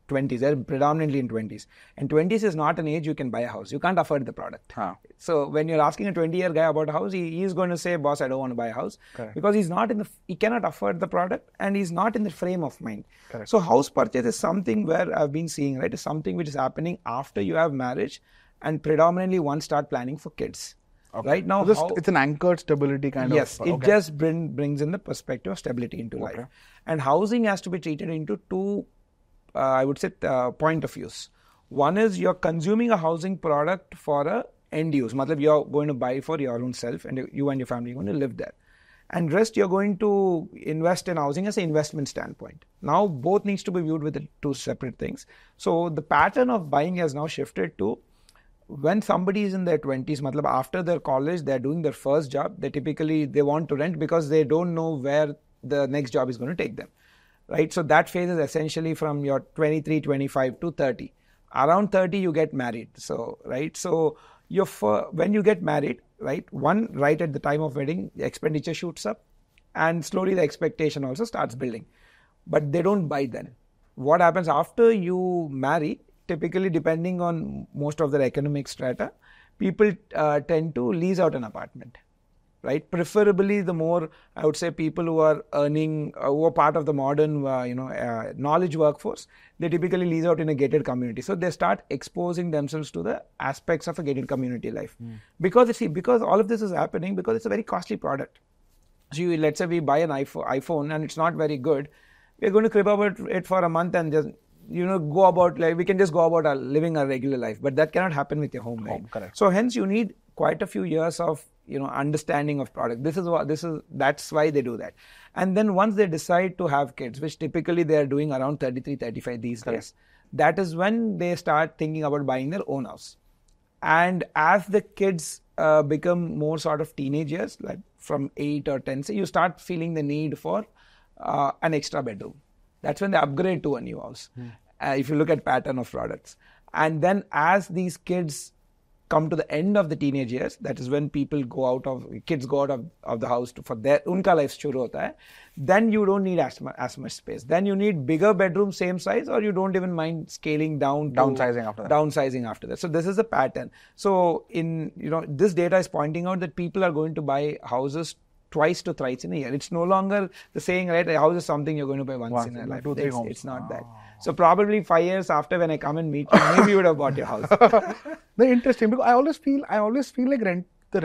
20s. They're predominantly in 20s. And 20s is not an age you can buy a house. You can't afford the product. Huh. So when you're asking a 20-year guy about a house, he's going to say, boss, I don't want to buy a house. Correct. Because he cannot afford the product and he's not in the frame of mind. Correct. So house purchase is something where I've been seeing, right, is something which is happening after you have marriage and predominantly once start planning for kids. Okay. Right now, so it's an anchored stability kind of. Yes, it just brings in the perspective of stability into life. And housing has to be treated into two, I would say, point of views. One is you're consuming a housing product for a end use. Matlab, you're going to buy for your own self and you and your family are going to live there. And rest, you're going to invest in housing as an investment standpoint. Now, both needs to be viewed with the two separate things. So the pattern of buying has now shifted to when somebody is in their 20s, matlab, after their college, they're doing their first job, they want to rent because they don't know where the next job is going to take them, right? So that phase is essentially from your 23, 25 to 30. Around 30, you get married. So, right? So when you get married, right, right at the time of wedding, the expenditure shoots up and slowly the expectation also starts building. But they don't buy then. What happens after you marry, typically depending on most of their economic strata, people tend to lease out an apartment, right? Preferably the more, I would say, people who are earning, who are part of the modern, knowledge workforce, they typically lease out in a gated community. So they start exposing themselves to the aspects of a gated community life. Because all of this is happening because it's a very costly product. So let's say we buy an iPhone and it's not very good. We're going to crib about it for a month and just go about, like, we can just go about living a regular life, but that cannot happen with your home, right? Correct. So hence you need quite a few years of, understanding of product. That's why they do that. And then once they decide to have kids, which typically they are doing around 33, 35 these days, that is when they start thinking about buying their own house. And as the kids become more sort of teenagers, like from 8 or 10, you start feeling the need for an extra bedroom. That's when they upgrade to a new house. If you look at pattern of products. And then as these kids come to the end of the teenage years, that is when kids go out of the house for their unka life shuru hota hai, then you don't need as much space. Then you need bigger bedroom, same size, or you don't even mind scaling down. Downsizing after that. So this is a pattern. So this data is pointing out that people are going to buy houses twice to thrice in a year. It's no longer the saying, right, a house is something you're going to buy once in a life. It's not that. So probably 5 years after when I come and meet you, maybe you would have bought your house. Very interesting, because I always feel like the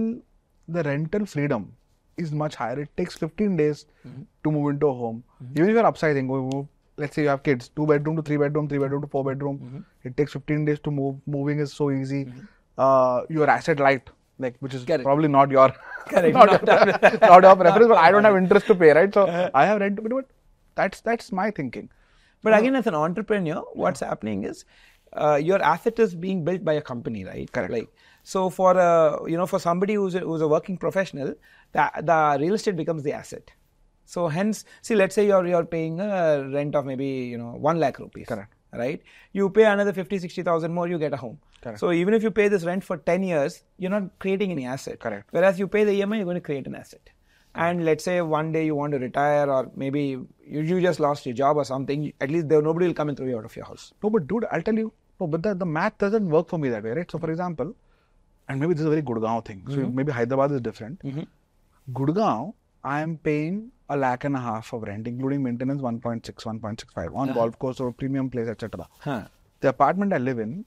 rental freedom is much higher. It takes 15 days to move into a home. Even if you're upsizing, let's say you have kids, 2 bedroom to 3 bedroom, 3 bedroom to 4 bedroom. It takes 15 days to move. Moving is so easy. You're asset light, which is probably not your not your preference, but I don't have interest to pay, right? So I have rent, but that's my thinking. But again, as an entrepreneur, what's happening is your asset is being built by a company, right? Correct. So for for somebody who's a working professional, the real estate becomes the asset. So hence, see, let's say you're paying a rent of maybe 1 lakh rupees. Correct. Right? You pay another 50,000-60,000 more, you get a home. Correct. So even if you pay this rent for 10 years, you're not creating any asset. Correct. Whereas you pay the EMI, you're going to create an asset. And let's say one day you want to retire, or maybe you just lost your job or something, at least nobody will come and throw you out of your house. No, but dude, I'll tell you, but the math doesn't work for me that way, right? So for example, and maybe this is a very Gurgaon thing. So maybe Hyderabad is different. Gurgaon, I am paying 1.5 lakh of rent, including maintenance 1.6, 1.65 on golf course or premium place, etc. The apartment I live in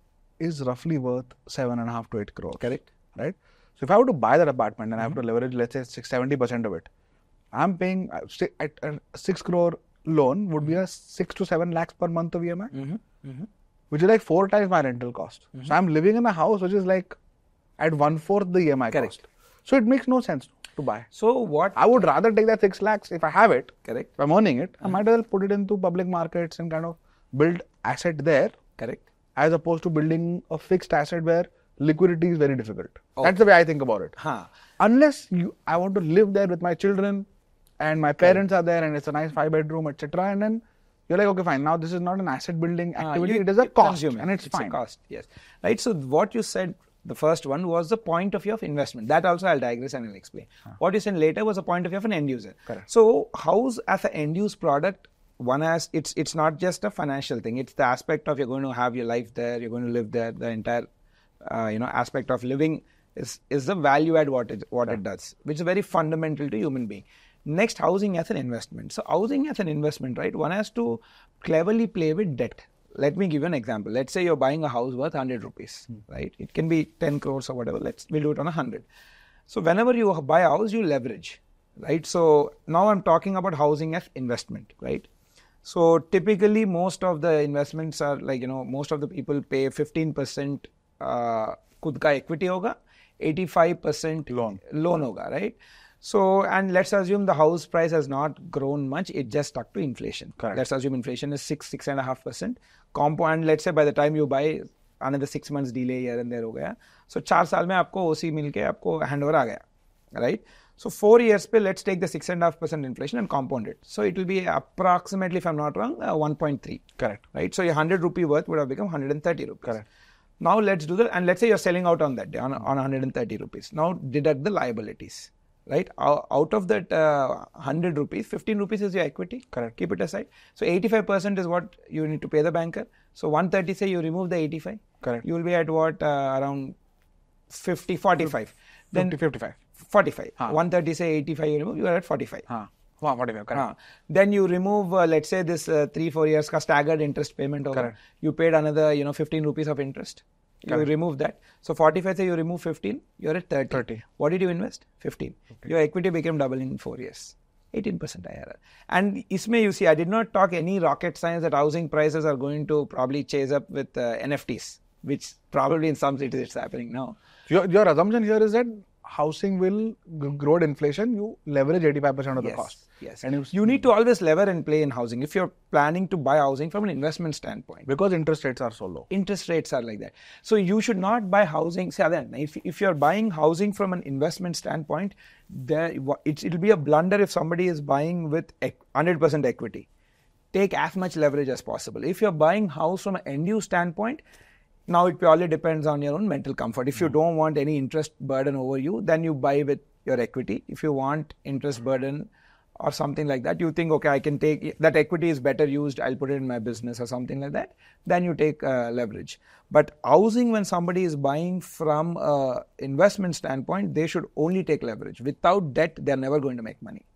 is roughly worth 7.5 to 8 crores. Correct. Right? So if I were to buy that apartment and I have to leverage, let's say 70% of it, I'm paying at a 6 crore loan would be a 6 to 7 lakhs per month of EMI, which is like 4 times my rental cost. So I'm living in a house which is like at 1/4 the EMI cost. So it makes no sense to buy. So what? I would rather take that 6 lakhs if I have it. Correct. If I'm earning it, I might as well put it into public markets and kind of build asset there. Correct. As opposed to building a fixed asset where liquidity is very difficult. Okay. That's the way I think about it. Unless I want to live there with my children and my parents are there and it's a nice 5-bedroom, etc. And then you're like, okay, fine. Now this is not an asset building activity. It is a cost and it's fine. It's a cost, yes. Right. So what you said, the first one was the point of view of investment. That also I'll digress and I'll explain. What you said later was a point of view of an end user. Correct. So house as an end use product it's not just a financial thing. It's the aspect of you're going to have your life there, you're going to live there. The entire aspect of living is the value add what it does, which is very fundamental to human being. Next, housing as an investment. So housing as an investment, right? One has to cleverly play with debt. Let me give you an example. Let's say you're buying a house worth 100 rupees, right? It can be 10 crores or whatever. We'll do it on 100. So whenever you buy a house, you leverage, right? So now I'm talking about housing as investment, right? So typically most of the investments are like, most of the people pay 15% खुद का equity होगा, 85% loan होगा, right? So, and let's assume the house price has not grown much, it just stuck to inflation. Correct. Let's assume inflation is 6.5%. Compound, let's say by the time you buy, another 6 months delay here and there हो गया. So 4 साल में आपको OC मिल के आपको handover आ गया, right? So 4 years पे, let's take the 6.5% inflation and compound it. So it will be approximately, if I'm not wrong, 1.3. Correct. Right? So your 100 rupee worth would have become 130 rupees. Correct. Now let's do that, and let's say you're selling out on that day on 130 rupees. Now deduct the liabilities. Right? Out of that 100 rupees, 15 rupees is your equity. Correct. Keep it aside. So 85% is what you need to pay the banker. So 130, say you remove the 85. Correct. You will be at what? Around 50, 45. 55. 45. 130, say 85 you remove, you are at 45. 45, correct. Then you remove, let's say this 3-4 years ka staggered interest payment over. Correct. You paid another 15 rupees of interest. You remove that. So 45, say you remove 15, you're at 30. What did you invest? 15. Your equity became double in 4 years. 18% IRR. And isme you see, I did not talk any rocket science that housing prices are going to probably chase up with NFTs, which probably in some cities it's happening now. Your assumption here is that housing will grow at inflation, you leverage 85% of the cost. Yes. And you need to always lever and play in housing if you're planning to buy housing from an investment standpoint. Because interest rates are so low. Interest rates are like that. So you should not buy housing. See, then, if you're buying housing from an investment standpoint, it'll be a blunder if somebody is buying with 100% equity. Take as much leverage as possible. If you're buying house from an end-use standpoint, now it purely depends on your own mental comfort. If you don't want any interest burden over you, then you buy with your equity. If you want interest burden or something like that, you think, okay, I can take that equity is better used, I'll put it in my business or something like that, then you take leverage. But housing, when somebody is buying from an investment standpoint, they should only take leverage. Without debt, they're never going to make money.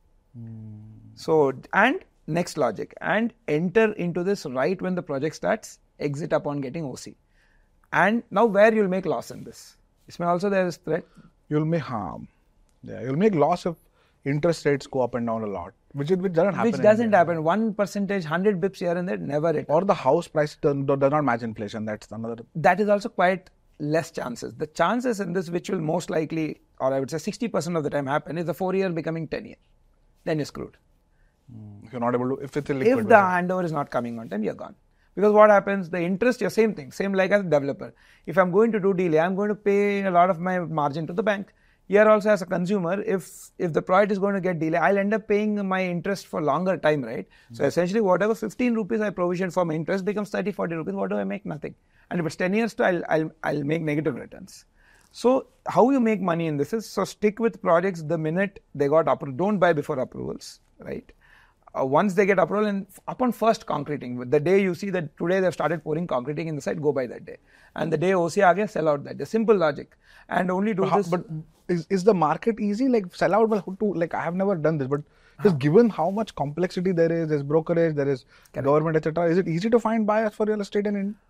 So, and next logic, and enter into this right when the project starts, exit upon getting OC. And now where you'll make loss in this? Isme also there is threat. You'll make harm. Yeah, you'll make loss if interest rates go up and down a lot, which doesn't happen. Which doesn't happen. 1%, 100 bips here and there, never it. Or the house price does not match inflation. That's another. That is also quite less chances. The chances in this, which will most likely, or I would say 60% of the time happen, is the 4 year becoming 10 year. Then you're screwed. If you're not able to, if it's illiquid. If the handover is not coming on time, you're gone. Because what happens, the interest, your same thing, same like as a developer. If I'm going to do delay, I'm going to pay a lot of my margin to the bank. Here also as a consumer, if the project is going to get delay, I'll end up paying my interest for longer time, right? So essentially whatever 15 rupees I provision for my interest becomes 30, 40 rupees. What do I make? Nothing. And if it's 10 years, I'll make negative returns. So how you make money in this is, so stick with projects the minute they got approved. Don't buy before approvals, right? Once they get approval and upon first concreting, the day you see that today they've started pouring concreting in the site, go by that day. And the day OC aa gaya, sell out that day. Simple logic. And only do this. But is the market easy? Like sell out, like I have never done this, but just given how much complexity there is, there's brokerage, there is government, etc. Is it easy to find buyers for real estate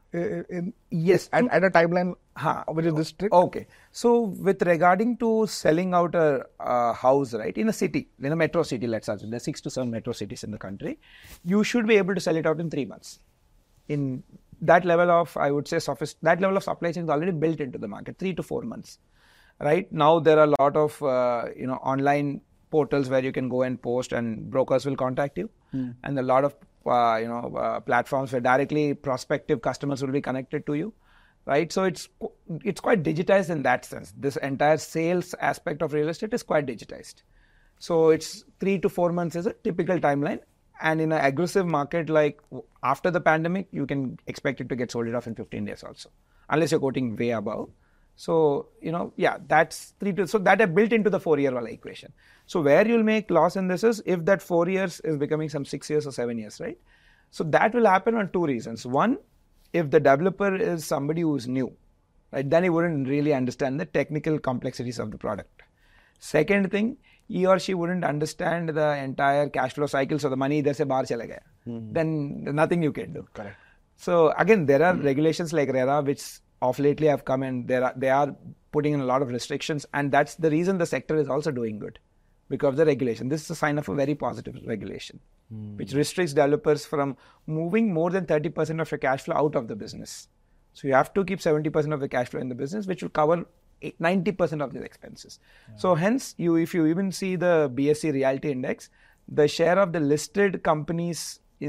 yes, at a timeline which is this strict? Okay. So with regarding to selling out a house, right, in a city, in a metro city, let's assume there are 6 to 7 metro cities in the country, you should be able to sell it out in 3 months. In that level of, I would say, that level of supply chain is already built into the market, 3 to 4 months. Right now, there are a lot of online portals where you can go and post, and brokers will contact you, and a lot of platforms where directly prospective customers will be connected to you, right? So it's quite digitized in that sense. This entire sales aspect of real estate is quite digitized. So it's 3 to 4 months is a typical timeline, and in an aggressive market like after the pandemic, you can expect it to get sold off in 15 days also, unless you're quoting way above. So, that's 3 to, so that I built into the 4-year wala equation. So where you'll make loss in this is if that 4 years is becoming some 6 years or 7 years, right? So that will happen on 2 reasons. One, if the developer is somebody who is new, right, then he wouldn't really understand the technical complexities of the product. Second thing, he or she wouldn't understand the entire cash flow cycle, so the money idhar se bahar chala gaya. Then nothing you can do. Correct. So again, there are regulations like RERA which of lately have come and they are putting in a lot of restrictions, and that's the reason the sector is also doing good, because of the regulation. This is a sign of a very positive regulation, which restricts developers from moving more than 30% of your cash flow out of the business. So you have to keep 70% of the cash flow in the business, which will cover 90% of these expenses. Yeah. So hence, if you even see the BSE Realty Index, the share of the listed companies the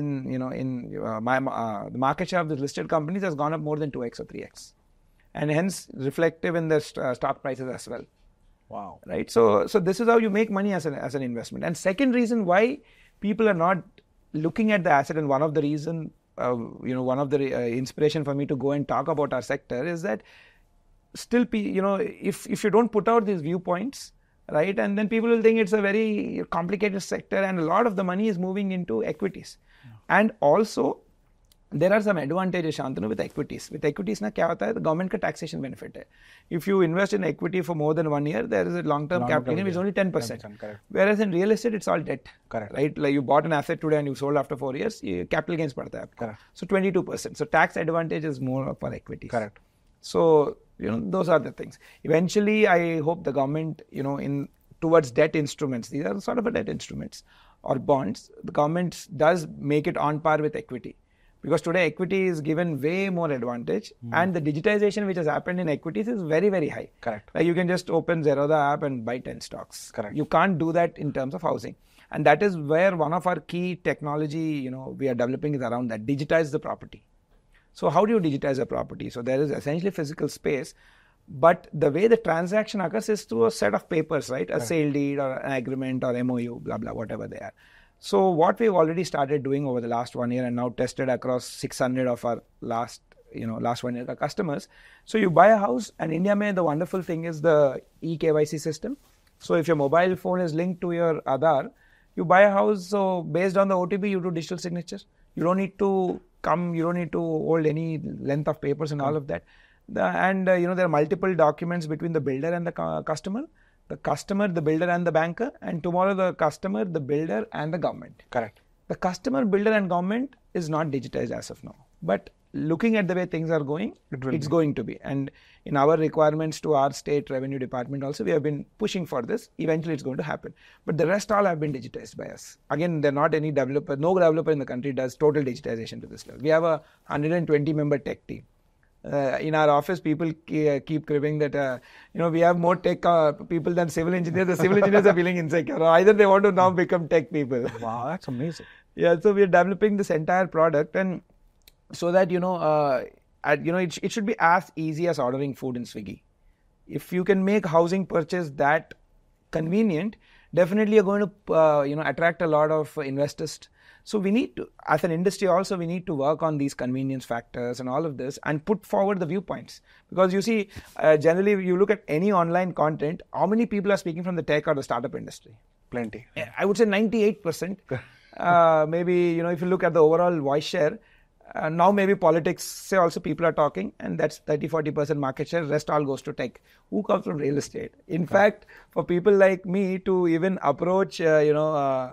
market share of the listed companies has gone up more than 2x or 3x, and hence reflective in the stock prices as well. Wow. Right. So this is how you make money as an investment. And second reason why people are not looking at the asset, and one of the reason, one of the inspiration for me to go and talk about our sector is that still, if you don't put out these viewpoints, right, and then people will think it's a very complicated sector, and a lot of the money is moving into equities. Yeah. And also, there are some advantages, Shantanu, with equities. With equities, na kya hota hai? The government ka taxation benefit hai. If you invest in equity for more than 1 year, there is a long-term capital gain which is only 10%. 10%, whereas in real estate, it's all debt. Correct. Right? Like you bought an asset today and you sold after 4 years, capital gains padta hai. Correct. So 22%. So tax advantage is more for equities. Correct. So, those are the things. Eventually, I hope the government, towards debt instruments, these are sort of a debt instruments or bonds, the government does make it on par with equity. Because today equity is given way more advantage, and the digitization which has happened in equities is very, very high. Correct. Like you can just open Zerodha app and buy 10 stocks. Correct. You can't do that in terms of housing. And that is where one of our key technology, we are developing is around that, digitize the property. So how do you digitize a property? So there is essentially physical space, but the way the transaction occurs is through a set of papers, right? A sale deed or an agreement or MOU, blah, blah, whatever they are. So what we've already started doing over the last 1 year and now tested across 600 of our last 1 year customers. So you buy a house, and India mein the wonderful thing is the eKYC system. So if your mobile phone is linked to your Aadhaar, you buy a house, so based on the OTP, you do digital signature. You don't need to you don't need to hold any length of papers and all of that. There are multiple documents between the builder and the customer, the builder and the banker, and tomorrow the customer, the builder and the government. Correct. The customer, builder and government is not digitized as of now. But looking at the way things are going, it's going to be. And in our requirements to our state revenue department also, we have been pushing for this. Eventually it's going to happen. But the rest all have been digitized by us. Again, there are not any developer, no developer in the country does total digitization to this level. We have a 120-member tech team. In our office, people keep cribbing that, we have more tech people than civil engineers. The civil engineers are feeling insecure. Either they want to now become tech people. Wow, that's amazing. Yeah, so we are developing this entire product, and so that, it should be as easy as ordering food in Swiggy. If you can make housing purchase that convenient, definitely you're going to, attract a lot of investors. So we need to, as an industry also, we need to work on these convenience factors and all of this and put forward the viewpoints. Because you see, generally you look at any online content, how many people are speaking from the tech or the startup industry? Plenty. I would say 98%. Maybe, if you look at the overall voice share, now maybe politics, say also people are talking, and that's 30-40% market share. Rest all goes to tech. Who comes from real estate? In fact, for people like me to even approach, why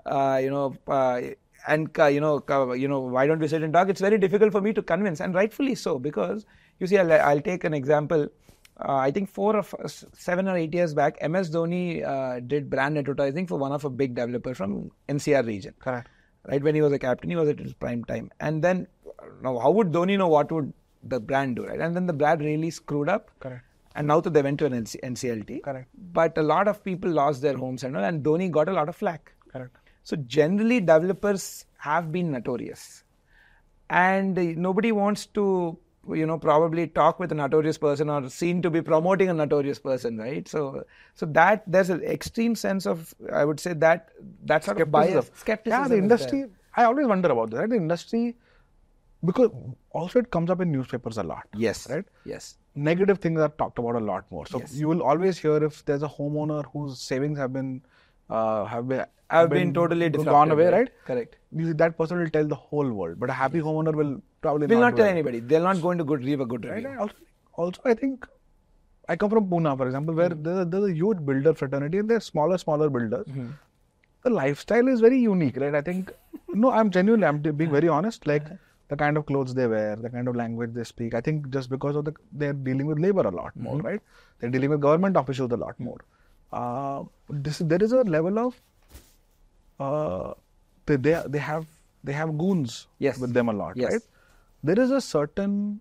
don't we sit and talk? It's very difficult for me to convince, and rightfully so, because you see, I'll take an example. I think 7 or 8 years back, MS Dhoni did brand advertising for one of a big developer from NCR region. Correct. Right, when he was a captain, he was at his prime time. And then, now how would Dhoni know what would the brand do, right? And then the brand really screwed up. Correct. And now they went to an NCLT. Correct. But a lot of people lost their homes and Dhoni got a lot of flack. Correct. So generally, developers have been notorious. And nobody wants to, probably talk with a notorious person or seen to be promoting a notorious person, right? So that there's an extreme sense of, I would say, that sort of bias, skepticism. Yeah, the industry, I always wonder about that, right? The industry, because also it comes up in newspapers a lot. Yes. Right? Yes. negative things are talked about a lot more. So you will always hear if there's a homeowner whose savings have been totally gone away, right? Correct. That person will tell the whole world, but a happy homeowner will probably not do tell that. anybody. They're not going to leave a good review. Right? Also, I think I come from Pune, for example, where there's a huge builder fraternity, and they're smaller builders. The lifestyle is very unique, right? I think, no, I'm being very honest, like the kind of clothes they wear, the kind of language they speak. I think just because of they're dealing with labor a lot more, right? They're dealing with government officials a lot more. There is a level of they have goons with them a lot, right? There is a certain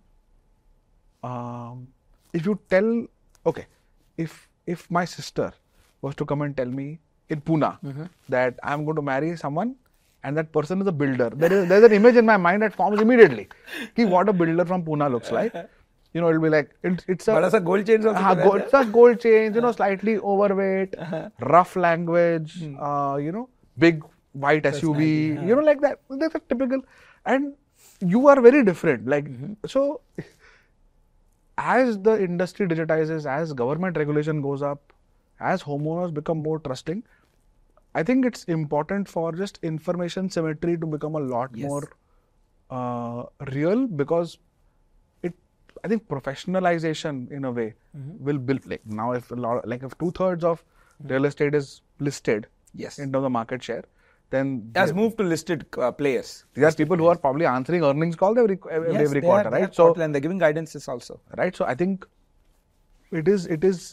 if you tell, okay, if my sister was to come and tell me in Pune that I'm going to marry someone and that person is a builder, there's an image in my mind that forms immediately. What a builder from Pune looks like. It'll be like it's a gold chain also. It's a gold chain, slightly overweight, rough language, big white SUV, like that. That's a typical, and you are very different. Like so, as the industry digitizes, as government regulation goes up, as homeowners become more trusting, I think it's important for just information symmetry to become a lot more real, because I think professionalization in a way will build, like now if 2/3 of real estate is listed in terms of market share, then has moved to listed players. These are people who are probably answering earnings calls every quarter, right? So and they're giving guidances also, right? So I think it is.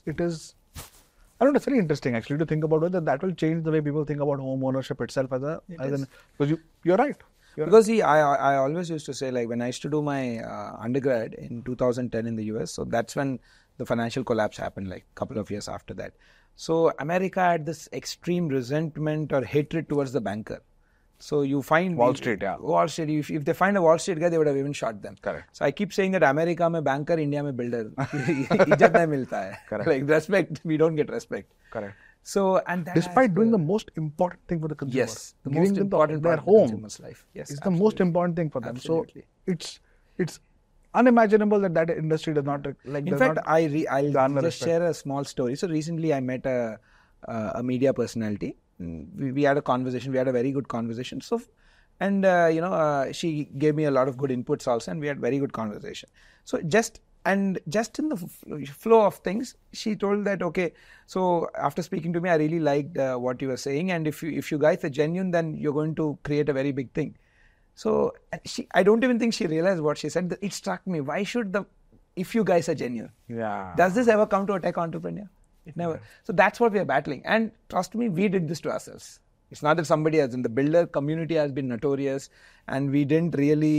I don't know. It's very interesting actually to think about whether that will change the way people think about home ownership itself because you're right. Because see, I always used to say, like when I used to do my undergrad in 2010 in the US, so that's when the financial collapse happened, like a couple of years after that. So America had this extreme resentment or hatred towards the banker. So you find Wall Street, Wall Street. If they find a Wall Street guy, they would have even shot them. Correct. So I keep saying that America mein banker, India mein builder. Ijat nahi milta hai. Correct. Like respect, we don't get respect. Correct. So and that despite doing the most important thing for the consumer, yes, the most important their part home, of the consumer's life. Yes, is the most important thing for them. Absolutely. So it's unimaginable that industry does not like. In fact, I'll just share a small story. So recently, I met a media personality. We had a conversation. We had a very good conversation. So, and she gave me a lot of good inputs also, and we had very good conversation. So just in the flow of things, she told that, okay, so after speaking to me, I really liked what you were saying, and if you guys are genuine, then you're going to create a very big thing. So I don't even think she realized what she said. It struck me. Why should if you guys are genuine? Yeah. Does this ever come to a tech entrepreneur? It never. So that's what we are battling. And trust me, we did this to ourselves. It's not that somebody else. In the builder community has been notorious, and we didn't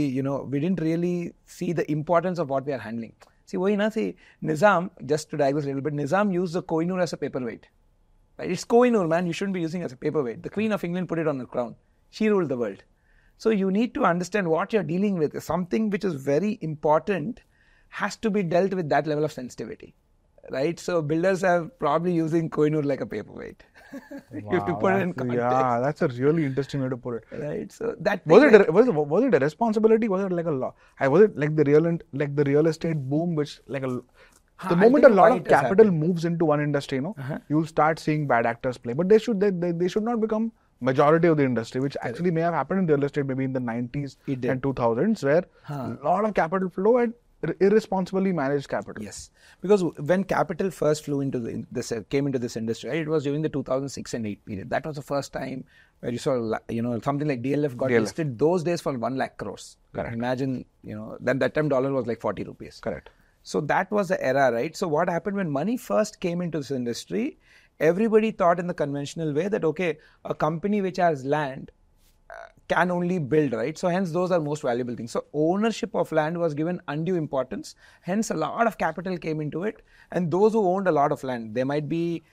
really see the importance of what we are handling. See, Nizam, just to digress a little bit, Nizam used the Kohinoor as a paperweight. Right? It's Kohinoor, man. You shouldn't be using it as a paperweight. The Queen of England put it on the crown. She ruled the world. So you need to understand what you're dealing with. Something which is very important has to be dealt with that level of sensitivity. Right? So builders are probably using Kohinoor like a paperweight. You have to put it in context. Yeah, that's a really interesting way to put it. Right. So that was it a responsibility? Was it like a law? Was it like the real estate boom, which the moment a lot of capital moves into one industry, you'll start seeing bad actors play. But they should not become majority of the industry, which actually may have happened in real estate maybe in the 90s and 2000s, where a lot of capital flow and irresponsibly managed capital. Yes, because when capital first came into this industry, right, it was during the 2006 and 8 period. That was the first time where you saw, something like DLF got listed those days for 1 lakh crores. Correct. Imagine, then that time dollar was like 40 rupees. Correct. So that was the era, right? So what happened when money first came into this industry? Everybody thought in the conventional way that, okay, a company which has land can only build, right? So hence those are most valuable things. So ownership of land was given undue importance. Hence a lot of capital came into it. And those who owned a lot of land, they might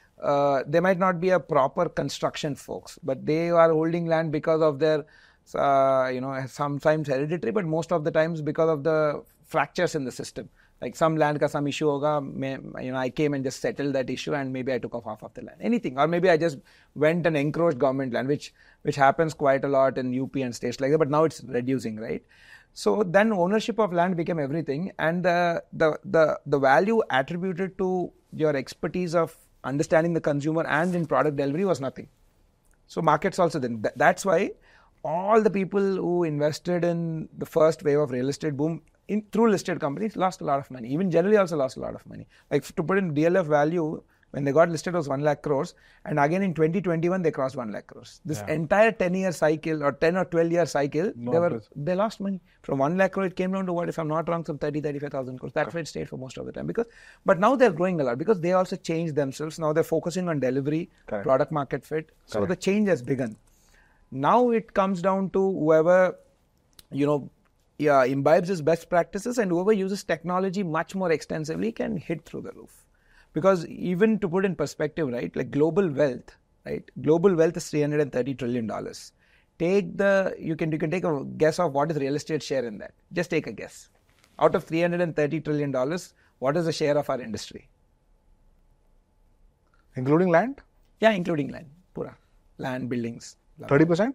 not be a proper construction folks, but they are holding land because of their, sometimes hereditary, but most of the times because of the fractures in the system. Like some land ka some issue hoga, I came and just settled that issue, and maybe I took off half of the land. Anything. Or maybe I just went and encroached government land, which happens quite a lot in UP and states like that, but now it's reducing, right? So then ownership of land became everything, and the value attributed to your expertise of understanding the consumer and in product delivery was nothing. So markets also then. That's why all the people who invested in the first wave of real estate boom through listed companies lost a lot of money. Even generally also lost a lot of money. Like to put in DLF value, when they got listed was 1 lakh crores. And again in 2021, they crossed 1 lakh crores. This entire 10-year cycle or 10 or 12-year cycle, they lost money. From 1 lakh crore, it came down to what, if I'm not wrong, some 35,000 crores. That's where it stayed for most of the time. But now they're growing a lot because they also changed themselves. Now they're focusing on delivery, product market fit. So the change has begun. Now it comes down to whoever, imbibes his best practices and whoever uses technology much more extensively can hit through the roof. Because even to put in perspective, right, like global wealth is $330 trillion. You can take a guess of what is real estate share in that. Just take a guess. Out of $330 trillion, what is the share of our industry? Including land? Yeah, including land. Pura. Land, buildings. 30%?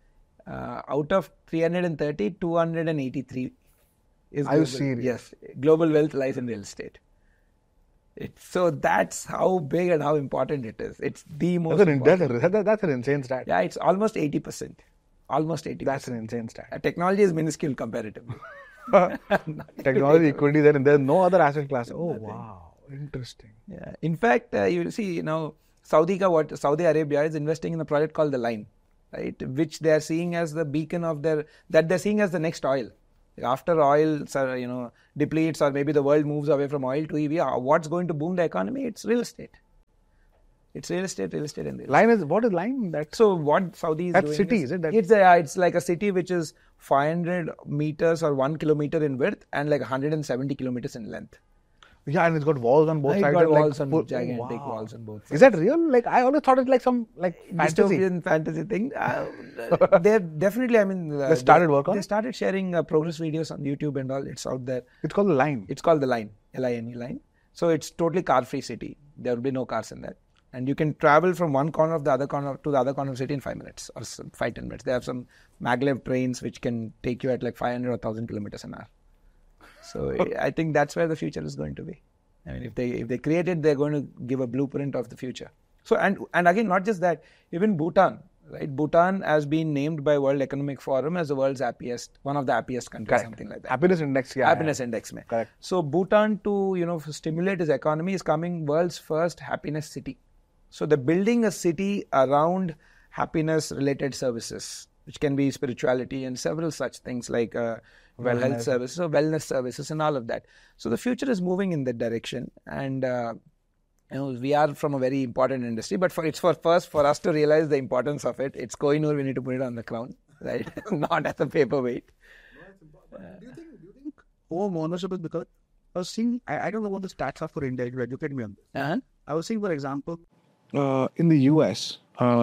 Out of 330, 283 is global. Are you serious? Yes. Global wealth lies in real estate. So that's how big and how important it is. It's the most important. That's an insane stat. Yeah, it's almost 80%. Almost 80%. That's an insane stat. Technology is minuscule comparatively. Technology equity there, and there's no other asset class. Oh, nothing. Wow. Interesting. Yeah. In fact, you see now, Saudi Arabia is investing in a project called The Line, right? Which they are seeing as the beacon of they're seeing as the next oil. After oil, depletes or maybe the world moves away from oil to EV, what's going to boom the economy? It's real estate. It's real estate and real estate. What is line? So what Saudi is doing? That city, is it? It's like a city which is 500 meters or 1 kilometer in width and like 170 kilometers in length. Yeah, and it's got walls on both sides. It's got walls on gigantic walls on both sides. Is that real? Like I always thought it's like some fantasy. Dystopian fantasy thing. They're definitely. They started work on. They started sharing progress videos on YouTube and all. It's out there. It's called The Line. It's called The Line. LINE Line. So it's totally car-free city. There will be no cars in that, and you can travel from one corner of the other corner to the other corner of the city in 5 minutes or 5-10 minutes. They have some maglev trains which can take you at like 500 or 1,000 kilometers an hour. So I think that's where the future is going to be. I mean, if they create it, they're going to give a blueprint of the future. So and again, not just that, even Bhutan, right? Bhutan has been named by World Economic Forum as the world's one of the happiest countries, correct. Something like that. Happiness index, yeah. Happiness index, mein. Correct. So Bhutan to stimulate its economy is coming world's first happiness city. So they're building a city around happiness-related services, which can be spirituality and several such things like health services or wellness services and all of that. So the future is moving in that direction, and we are from a very important industry. But for us to realize the importance of it, it's Kohinoor. We need to put it on the crown, right? Not as a paperweight. No, it's important. Do you think home ownership is because I was seeing? I don't know what the stats are for India. You educate me on this. Uh-huh. I was seeing, for example, in the US,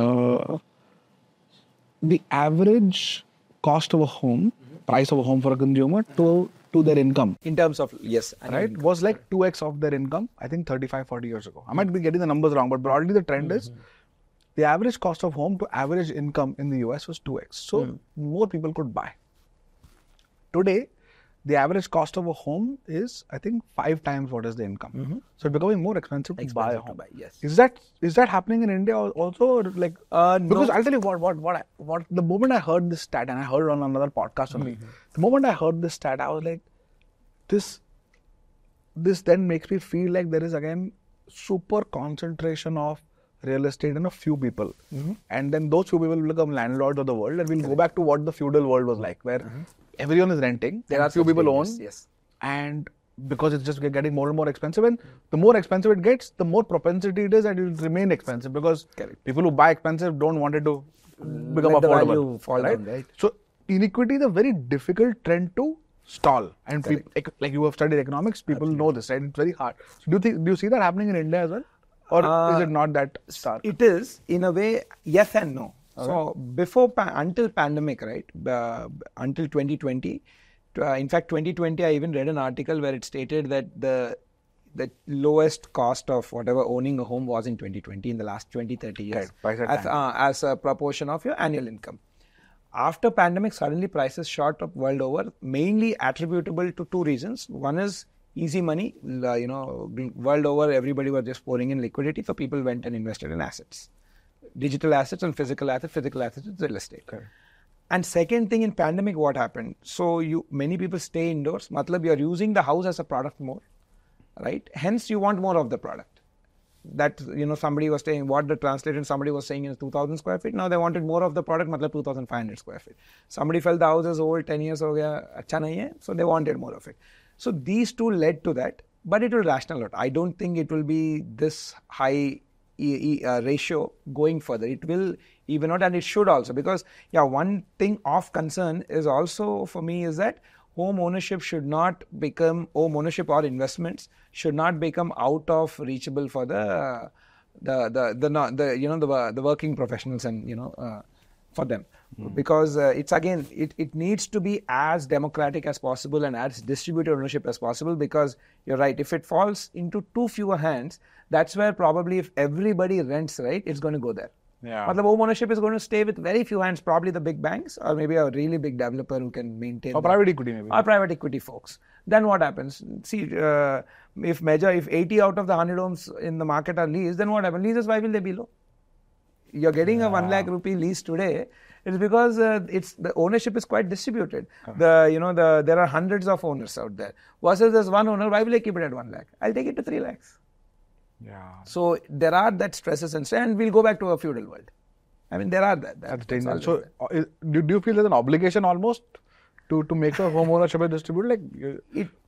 the average cost of a home, price of a home for a consumer to their income. In terms of, yes. Right? Was like 2x of their income, I think 35, 40 years ago. I might be getting the numbers wrong, but broadly the trend is the average cost of home to average income in the US was 2x. So more people could buy. Today, the average cost of a home is, I think, 5 times what is the income. So it's becoming more expensive to buy a home. Yes. Is that happening in India also? Or like, because I'll tell you what the moment I heard this stat, and I heard it on another podcast only, the moment I heard this stat, I was like, this then makes me feel like there is again super concentration of real estate in a few people. And then those few people will become landlords of the world, and we'll go back to what the feudal world was like, where everyone is renting, there are few people own, and because it's just getting more and more expensive, and the more expensive it gets, the more propensity it is that it will remain expensive, because people who buy expensive don't want it to become affordable. Fall down, right? So inequity is a very difficult trend to stall, and like you have studied economics, people know this, right? It's very hard. So do you see that happening in India as well, or is it not that stark? It is, in a way, yes and no. Okay. So until pandemic, right, until 2020, in fact 2020, I even read an article where it stated that the lowest cost of whatever owning a home was in 2020, in the last 20-30 years, as a proportion of your annual income. After pandemic, suddenly prices shot up world over, mainly attributable to two reasons. One is easy money. World over, everybody was just pouring in liquidity, so people went and invested in assets. Digital assets and physical assets. Physical assets is real estate. Okay. And second thing, in pandemic, what happened? So many people stay indoors. Matlab, you're using the house as a product more, right? Hence, you want more of the product. That, somebody was saying, what the translation somebody was saying is 2,000 square feet. Now they wanted more of the product, matlab 2,500 square feet. Somebody felt the house is old, 10 years ho gaya, acha nahi hai, so they wanted more of it. So these two led to that, but it will rational out. I don't think it will be this high ratio going further. It will even out, and it should also, because one thing of concern is also for me is that home ownership should not become, home ownership or investments should not become out of reachable for the working professionals and for them. Because it's again, it needs to be as democratic as possible and as distributed ownership as possible, because you're right, if it falls into too fewer hands, that's where probably if everybody rents, right, it's going to go there. Yeah. But the home ownership is going to stay with very few hands, probably the big banks or maybe a really big developer who can maintain. Or private equity maybe. Or private equity folks. Then what happens? See, if 80 out of the 100 homes in the market are leased, then what happens? Leases, why will they be low? You're getting a 1 lakh rupee lease today. It's because the ownership is quite distributed. There are hundreds of owners out there. Versus there's one owner, why will I keep it at 1 lakh? I'll take it to 3 lakhs. Yeah. So there are that stresses and we'll go back to a feudal world. I mean, there are that. That's dangerous. So do you feel there's an obligation almost to make a home ownership distributed?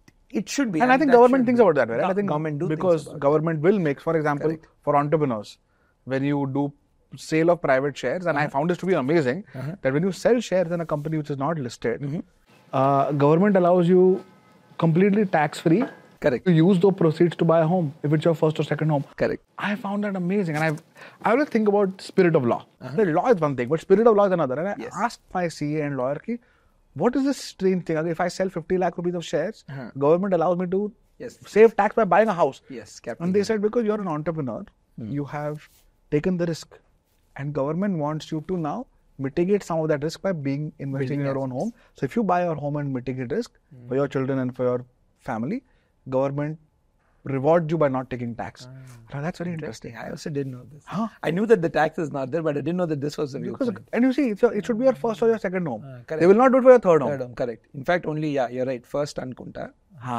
It should be. And I think government thinks about that, right? I think government because government will make, for example, for entrepreneurs, when you do sale of private shares, and I found this to be amazing, that when you sell shares in a company which is not listed, government allows you completely tax-free Correct. to use those proceeds to buy a home if it's your first or second home. Correct. I found that amazing, and I always think about spirit of law. The law is one thing, but spirit of law is another. And I asked my CA and lawyer, what is this strange thing? If I sell 50 lakh rupees of shares, government allows me to save tax by buying a house. Yes. And they said, because you're an entrepreneur, you have taken the risk, and government wants you to now mitigate some of that risk by investing in your own home. So if you buy your home and mitigate risk for your children and for your family, government rewards you by not taking tax. Now that's very interesting. I also didn't know this. I knew that the tax is not there, but I didn't know that this was the viewpoint. And you see, it should be your first or your second home. They will not do it for your third home. Correct. In fact, only, you're right, first Ankunta.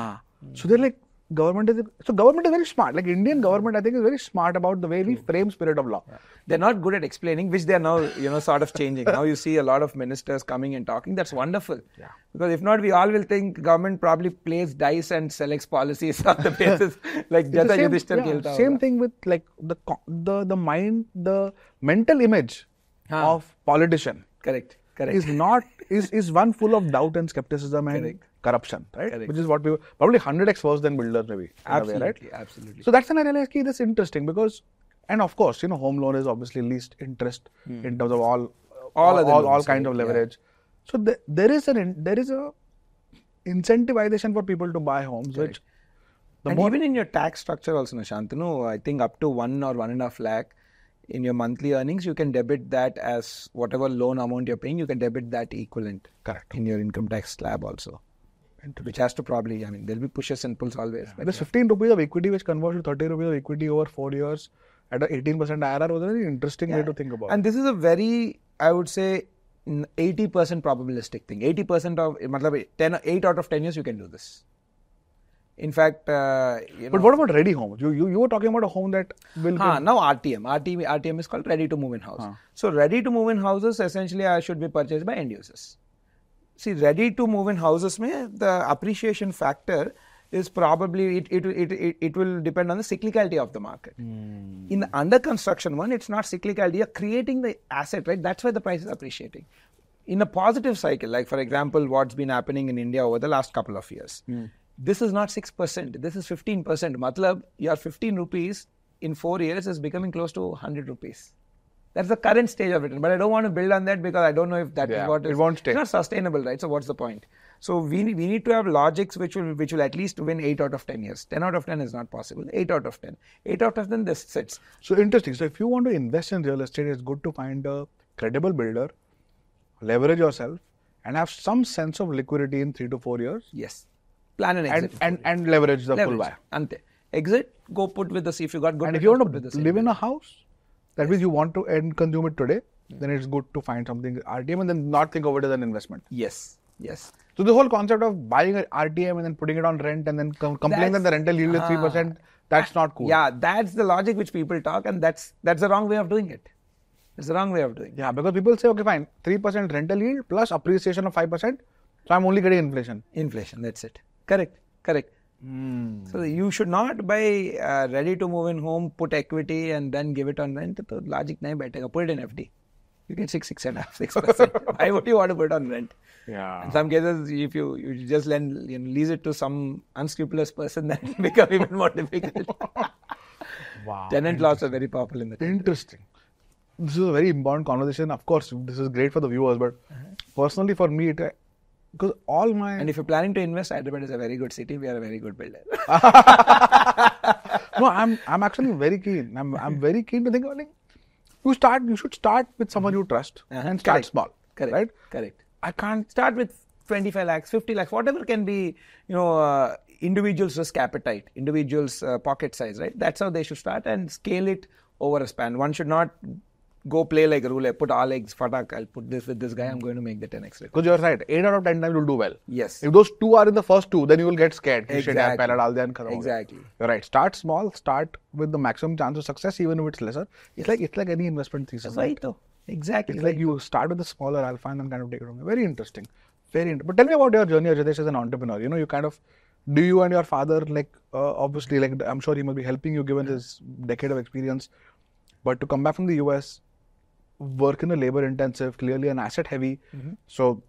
So they're like, government is very smart. Like Indian government, I think, is very smart about the way we frame spirit of law. They're not good at explaining, which they're now, sort of changing. Now you see a lot of ministers coming and talking. That's wonderful. Yeah. Because if not, we all will think government probably plays dice and selects policies on the basis like Jata Yudhishthir Khelta. Same thing with like the mental image of politician. Correct. is one full of doubt and skepticism and corruption, right? Correct. Which is what we were probably 100x worse than builders maybe. Absolutely. So that's when I realized this is interesting because, and of course, home loan is obviously least interest in terms of all kind of leverage. So there is a incentivization for people to buy homes, which even in your tax structure also, Shantanu, I think up to 1 or 1.5 lakh in your monthly earnings, you can debit that as whatever loan amount you're paying, you can debit that equivalent. Correct. In your income tax slab also. Which has to probably, there'll be pushes and pulls always. Yeah. There's 15 rupees of equity which converts to 30 rupees of equity over 4 years at an 18% IRR was a very interesting way to think about it. And this is a very, I would say, 80% probabilistic thing. 80% of, 8 out of 10 years you can do this. In fact, But what about ready homes? You were talking about a home that will... Now RTM. RTM is called ready to move in house. So ready to move in houses essentially should be purchased by end users. See, ready to move in houses, the appreciation factor is probably, it will depend on the cyclicality of the market. In the under construction one, it's not cyclicality. You're creating the asset, right? That's why the price is appreciating. In a positive cycle, like for example, what's been happening in India over the last couple of years. This is not 6%, this is 15%. Matlab, your 15 rupees in 4 years is becoming close to 100 rupees. That's the current stage of it. But I don't want to build on that because I don't know if that is what is... It won't stay. It's not sustainable, right? So what's the point? So we need to have logics which will at least win 8 out of 10 years. 10 out of 10 is not possible. 8 out of 10. 8 out of 10, this sits. So interesting. So if you want to invest in real estate, it's good to find a credible builder leverage yourself, and have some sense of liquidity in 3 to 4 years. Yes. Plan an exit. And leverage the full buy. Ante. Exit, go put with the, if you got good. And if you want to live in a house, that means you want to end consume it today, then it's good to find something RTM and then not think of it as an investment. Yes. Yes. So the whole concept of buying an RTM and then putting it on rent and then complaining that the rental yield is 3%, that's not cool. Yeah, that's the logic which people talk, and that's the wrong way of doing it. It's the wrong way of doing it. Yeah, because people say, okay, fine, 3% rental yield plus appreciation of 5%, so I'm only getting inflation. Inflation, that's it. Correct. So you should not buy ready to move in home, put equity and then give it on rent. So logic nahi baithega. Put it in FD. You get 6.5%, 6%. Why would you want to put it on rent? Yeah. In some cases, if you just lease it to some unscrupulous person, then it becomes even more difficult. Wow. Tenant laws are very powerful in the country. Interesting. This is a very important conversation. Of course, this is great for the viewers, but personally for me, because all my... And if you're planning to invest, Hyderabad is a very good city. We are a very good builder. No, I'm actually very keen. I'm very keen to think of you should start with someone you trust and start small. Correct. Right? Correct. I can't start with 25 lakhs, 50 lakhs, whatever can be, individuals' risk appetite, individuals' pocket size, right? That's how they should start and scale it over a span. One should not go play like roulette, put all eggs, fatak, I'll put this with this guy, I'm going to make the 10x. Because you're right, 8 out of 10 times you'll do well. Yes. If those 2 are in the first 2, then you will get scared. Exactly. You're right. Start small, start with the maximum chance of success, even if it's lesser. It's like any investment thesis. That's right, though. Exactly. It's like you start with the smaller alpha and then kind of take it from there. Very interesting. But tell me about your journey, Ajitesh, as an entrepreneur. You kind of, do you and your father, obviously, I'm sure he must be helping you given his decade of experience. But to come back from the US, work in a labor intensive, clearly an asset heavy. So,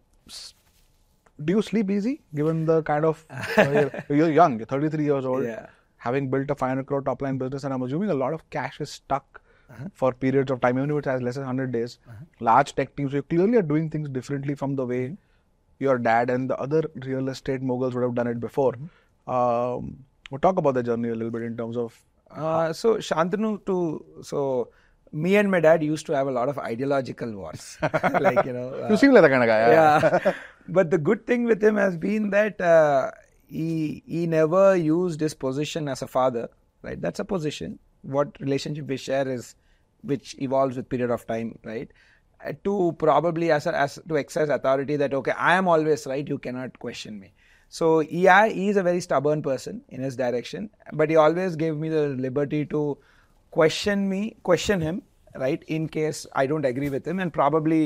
do you sleep easy given the kind of, you're young, you're 33 years old, having built a 500 crore top line business, and I'm assuming a lot of cash is stuck for periods of time, even if it's as less as 100 days. Large tech teams, you clearly are doing things differently from the way your dad and the other real estate moguls would have done it before. We'll talk about the journey a little bit in terms of... So Shantanu, me and my dad used to have a lot of ideological wars. You seem like that kind of guy. Yeah. But the good thing with him has been that he never used his position as a father, right? That's a position. What relationship we share is, which evolves with period of time, right? To probably to exercise authority that, okay, I am always right, you cannot question me. So he is a very stubborn person in his direction, but he always gave me the liberty to question him, right, in case I don't agree with him, and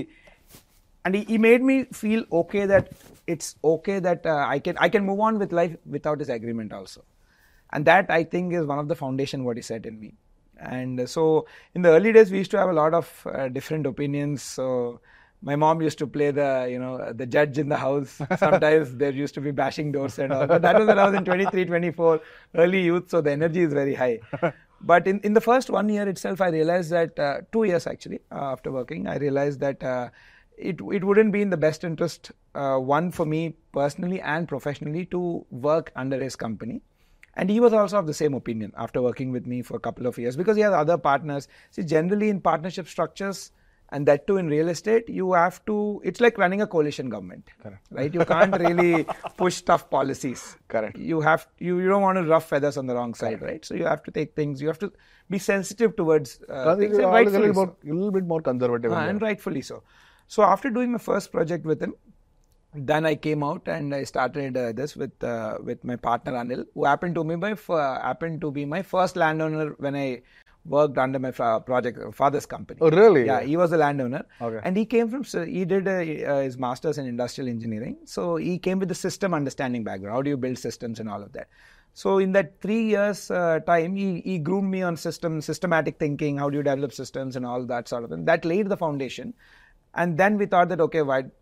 he made me feel okay that it's okay that I can move on with life without his agreement also. And that, I think, is one of the foundation what he set in me. And so in the early days, we used to have a lot of different opinions. So my mom used to play the judge in the house. Sometimes there used to be bashing doors and all. But that was when I was in 23, 24, early youth. So the energy is very high. But in the first 1 year itself, I realized that, 2 years actually, after working, I realized that it wouldn't be in the best interest, one for me personally and professionally, to work under his company. And he was also of the same opinion after working with me for a couple of years, because he has other partners. See, generally in partnership structures, and that too in real estate, you have to, it's like running a coalition government. Correct. Right? You can't really push tough policies. Correct. You don't want to ruff feathers on the wrong side, right? So you have to take things, you have to be sensitive towards things. A little bit more conservative. And rightfully so. So after doing my first project with him, then I came out and I started this with my partner Anil, who happened to be my first landowner when I worked under my father's company. Oh, really? Yeah, he was a landowner. Okay. And he did his master's in industrial engineering. So he came with the system understanding background. How do you build systems and all of that? So in that 3 years time, he groomed me on systematic thinking, how do you develop systems and all that sort of thing. That laid the foundation. And then we thought that, okay,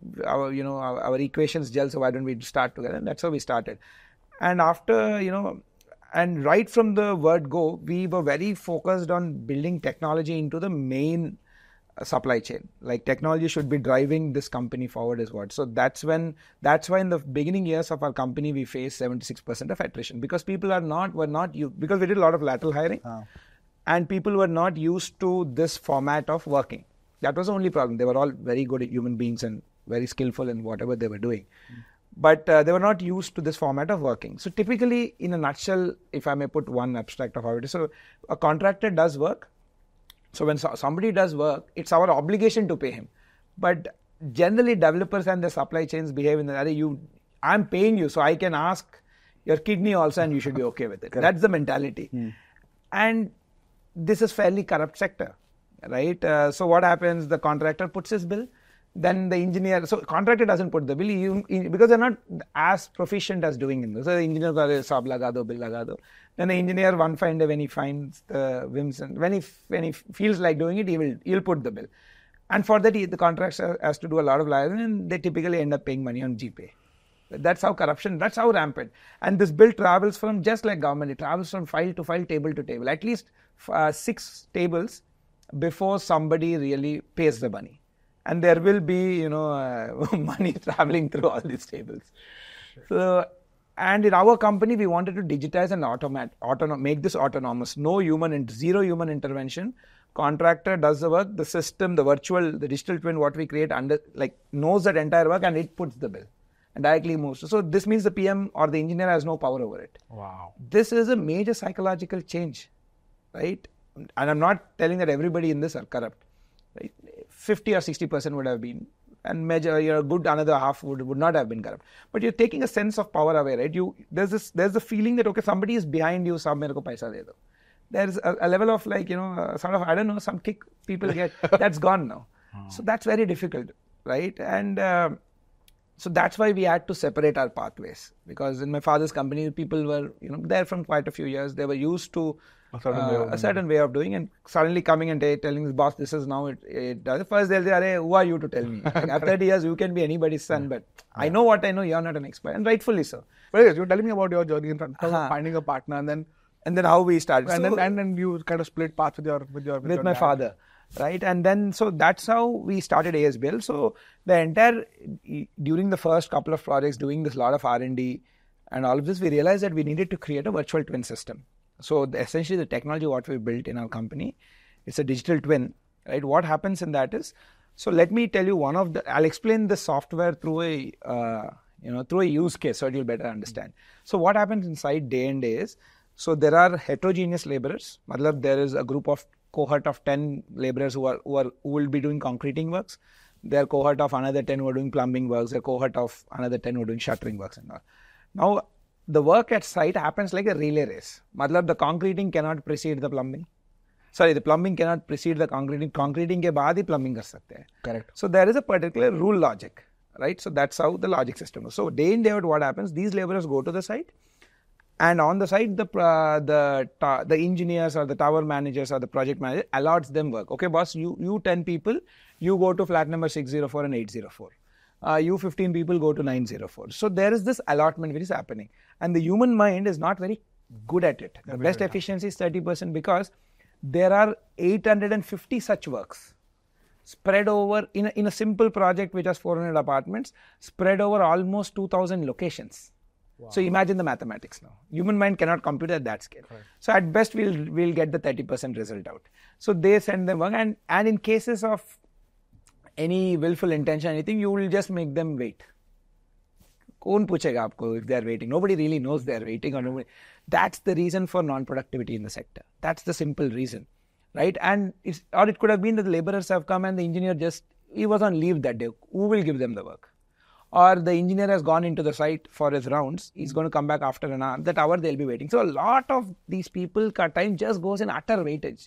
our equations gel, so why don't we start together? And that's how we started. And after, and right from the word go, we were very focused on building technology into the main supply chain. Like technology should be driving this company forward is what. So that's why in the beginning years of our company, we faced 76% of attrition, because people because we did a lot of lateral hiring and people were not used to this format of working. That was the only problem. They were all very good human beings and very skillful in whatever they were doing. But they were not used to this format of working. So typically, in a nutshell, if I may put one abstract of how it is, so a contractor does work. So when somebody does work, it's our obligation to pay him. But generally, developers and the supply chains behave in the way, I'm paying you, so I can ask your kidney also and you should be okay with it. That's the mentality. And this is fairly corrupt sector, right? So what happens, the contractor puts his bill, then the engineer, so contractor doesn't put the bill, because they're not as proficient as doing it. So the engineer goes, sab laga do, bill laga do. Then the engineer, one fine day when he finds the whims, and when he feels like doing it, he'll put the bill. And for that, the contractor has to do a lot of liaison, and they typically end up paying money on GPay. That's how corruption, that's how rampant. And this bill travels from, just like government, it travels from file to file, table to table, at least 6 tables before somebody really pays the money. And there will be, money traveling through all these tables. So, and in our company, we wanted to digitize and make this autonomous. Zero human intervention. Contractor does the work, the system, the digital twin, what we create knows that entire work, and it puts the bill and directly moves. So this means the PM or the engineer has no power over it. Wow. This is a major psychological change, right? And I'm not telling that everybody in this are corrupt. Right? 50 or 60% would have been, and another half would not have been corrupt. But you're taking a sense of power away, right? There's the feeling that, okay, somebody is behind you, sab mere ko paisa de do. There's a level of sort of, I don't know, some kick people get, that's gone now. So that's very difficult, right? And so that's why we had to separate our pathways, because in my father's company, people were, there from quite a few years. They were used to a certain way of doing, and suddenly coming and telling the boss, this is now it does. First they'll say, who are you to tell me? After 30 years, you can be anybody's son, but I know what I know, you're not an expert, and rightfully so. But yes, you're telling me about your journey in terms of finding a partner, and then how we started. And then you kind of split paths with my father. Right, and then so that's how we started ASBL. So during the first couple of projects, doing this lot of R&D and all of this, we realized that we needed to create a virtual twin system. So essentially, the technology what we built in our company, it's a digital twin. Right, what happens in that is, so let me tell you I'll explain the software through a use case so you'll better understand. So what happens inside day and day is, so there are heterogeneous laborers. There is a cohort of 10 laborers who will be doing concreting works. There are cohort of another 10 who are doing plumbing works. There are cohort of another 10 who are doing shuttering works and all. Now, the work at site happens like a relay race. The concreting cannot precede the plumbing. The plumbing cannot precede the concreting. Concreting ke baad hi plumbing kar sakte hai. Correct. So there is a particular rule logic, right? So that's how the logic system is. So day in, day out, what happens? These laborers go to the site. And on the site, the engineers or the tower managers or the project manager allots them work. Okay, boss, you 10 people, you go to flat number 604 and 804. You 15 people go to 904. So there is this allotment which is happening. And the human mind is not very good at it. The best efficiency is 30% because there are 850 such works spread over in a simple project which has 400 apartments, spread over almost 2,000 locations. Wow. So imagine the mathematics now. Human mind cannot compute at that scale. Right. So at best we'll get the 30% result out. So they send them work, and in cases of any willful intention, anything, you will just make them wait. Kaun puchega aapko if they are waiting? Nobody really knows they are waiting, or nobody. That's the reason for non-productivity in the sector. That's the simple reason, right? And it could have been that the laborers have come and the engineer he was on leave that day. Who will give them the work? Or the engineer has gone into the site for his rounds. He's going to come back after an hour. That hour they'll be waiting. So a lot of these people, time just goes in utter waiting.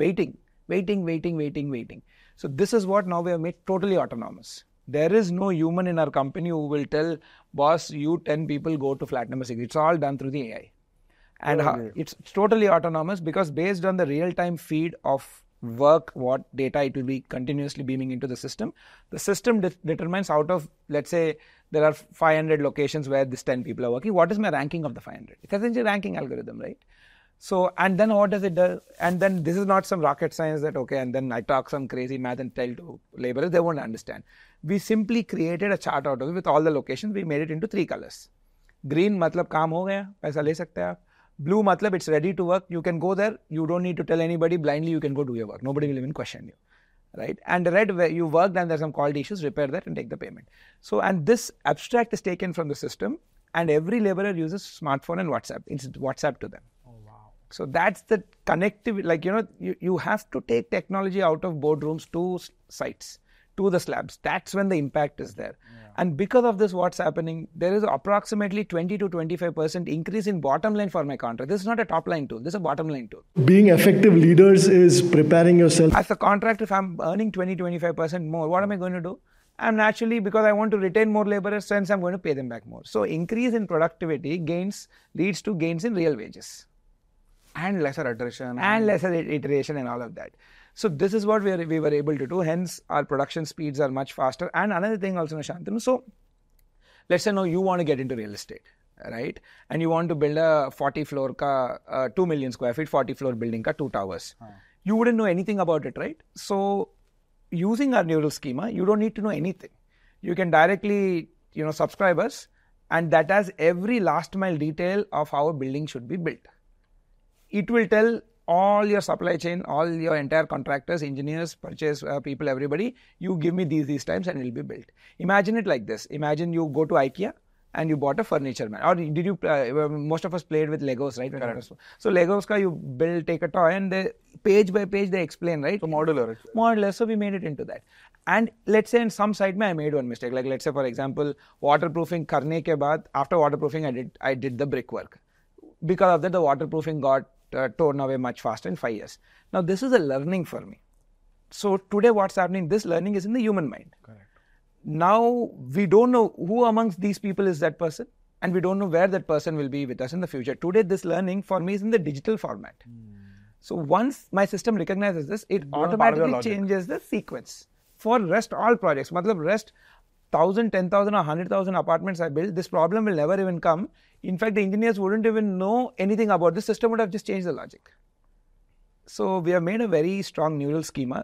So this is what now we have made totally autonomous. There is no human in our company who will tell, boss, you 10 people go to flat number 6. It's all done through the AI. And it's totally autonomous because based on the real-time feed of work, what data it will be continuously beaming into the system determines out of, let's say, there are 500 locations where this 10 people are working. What is my ranking of the 500? It's essentially a ranking algorithm, right? So, and then what does it do? And then this is not some rocket science that, okay, and then I talk some crazy math and tell to laborers, they won't understand. We simply created a chart out of it with all the locations. We made it into 3 colors. Green, matlab kaam ho gaya, paisa le sakte hai aap. Blue, matlab it's ready to work. You can go there. You don't need to tell anybody. Blindly, you can go do your work. Nobody will even question you. right? And red, where you worked and there's some quality issues, repair that and take the payment. So, and this abstract is taken from the system, and every laborer uses smartphone and WhatsApp. It's WhatsApp to them. Oh, wow. So that's the connectivity. Like, you have to take technology out of boardrooms to sites, to the slabs. That's when the impact is there. Yeah. And because of this, what's happening, there is approximately 20 to 25% increase in bottom line for my contract. This is not a top line tool. This is a bottom line tool. Being effective leaders is preparing yourself. As a contractor, if I'm earning 20, 25% more, what am I going to do? I'm naturally, because I want to retain more laborers, hence I'm going to pay them back more. So increase in productivity leads to gains in real wages. And lesser iteration. And lesser iteration and all of that. So this is what we were able to do. Hence, our production speeds are much faster. And another thing also, Shantanu, so let's say now you want to get into real estate, right? And you want to build a 40 floor 2 million square feet, 40 floor building 2 towers. You wouldn't know anything about it, right? So using our neural schema, you don't need to know anything. You can directly, subscribe us, and that has every last mile detail of how a building should be built. It will tell all your supply chain, all your entire contractors, engineers, purchase people, everybody, you give me these times and it will be built. Imagine it like this. Imagine you go to IKEA and you bought a furniture man. Or did you, most of us played with Legos, right? Correct. So Legos, you take a toy and page by page they explain, right? So modular. Modular, so we made it into that. And let's say in some side I made one mistake. Like let's say for example, waterproofing karne ke baad, after waterproofing I did the brickwork. Because of that the waterproofing got torn away much faster in 5 years. Now this is a learning for me. So today what's happening, this learning is in the human mind. Correct. Now we don't know who amongst these people is that person, and we don't know where that person will be with us in the future. Today this learning for me is in the digital format. So once my system recognizes this, it automatically changes the sequence. For rest all projects, rest 1,000, 10,000 or 100,000 apartments I build, this problem will never even come. In fact, the engineers wouldn't even know anything about this system, would have just changed the logic. So we have made a very strong neural schema.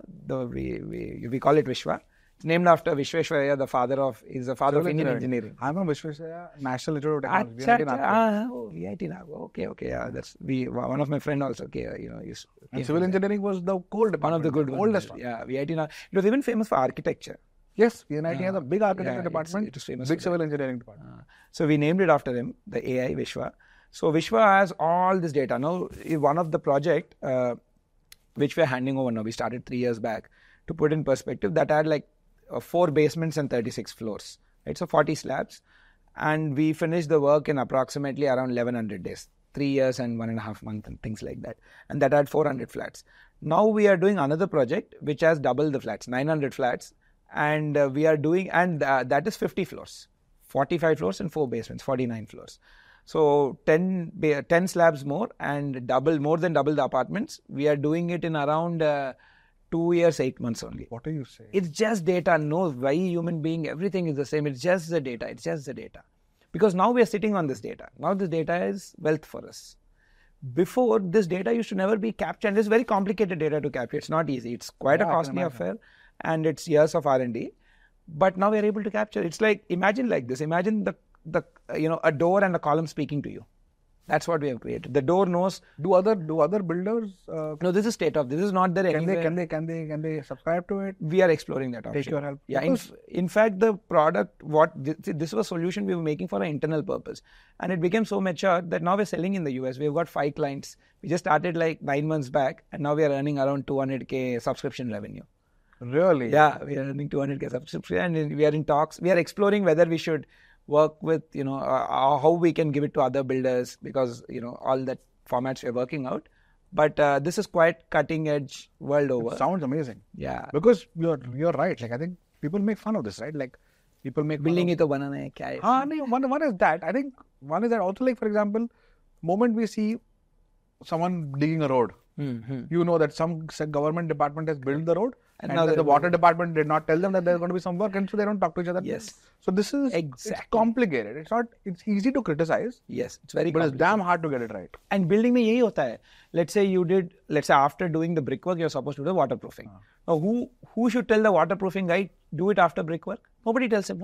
We call it Vishwa. It's named after Vishweshwaraya, the father of Indian engineering. I'm from Vishweshwaraya National Institute of Technology. VIT Nagpur. Okay. Yeah, that's one of my friend also. And civil engineering was the core department. One of the good ones. Oldest one. Yeah, VIT Nagpur. It was even famous for architecture. Yes, VNIT has a big architecture department. It is famous. Big civil engineering department. So we named it after him, the AI Vishwa. So Vishwa has all this data. Now, one of the project which we are handing over now, we started 3 years back. To put in perspective, that had like 4 basements and 36 floors. Right? So 40 slabs. And we finished the work in approximately around 1100 days. 3 years and 1.5 months and things like that. And that had 400 flats. Now we are doing another project which has double the flats, 900 flats. And we are doing, and that is 50 floors, 45 floors and 4 basements, 49 floors. So 10 slabs more and more than double the apartments. We are doing it in around 2 years, 8 months only. What are you saying? It's just data. No, why human being, everything is the same. It's just the data. It's just the data. Because now we are sitting on this data. Now this data is wealth for us. Before, this data used to never be captured. And it's very complicated data to capture. It's not easy. It's quite a costly affair. And it's years of R&D, but now we are able to capture. It's like, imagine like this. Imagine a door and a column speaking to you. That's what we have created. The door knows. Do other builders? No, this is state of. This is not there anywhere. Can they subscribe to it? We are exploring that option. Take your help. Yeah. In fact, the product, this was a solution we were making for an internal purpose, and it became so mature that now we're selling in the US. We've got 5 clients. We just started like 9 months back, and now we are earning around 200K subscription revenue. Really? Yeah, we are earning 200K subscription, and we are in talks. We are exploring whether we should work with, how we can give it to other builders, because, all that formats we are working out. But this is quite cutting edge world over. It sounds amazing. Yeah. Because you're right. Like, I think people make fun of this, right? Like, people make building it to banana hai kya hai? One is that. I think one is that also, like, for example, moment we see someone digging a road, you know that some government department has built the road, and now the water department did not tell them that there's going to be some work, and so they don't talk to each other. Yes. So this is It's complicated. It's easy to criticize. Yes, it's very but complicated. It's damn hard to get it right. And building mein yahi hota hai. Let's say after doing the brickwork, you're supposed to do the waterproofing. Now who should tell the waterproofing guy do it after brickwork? Nobody tells him, huh?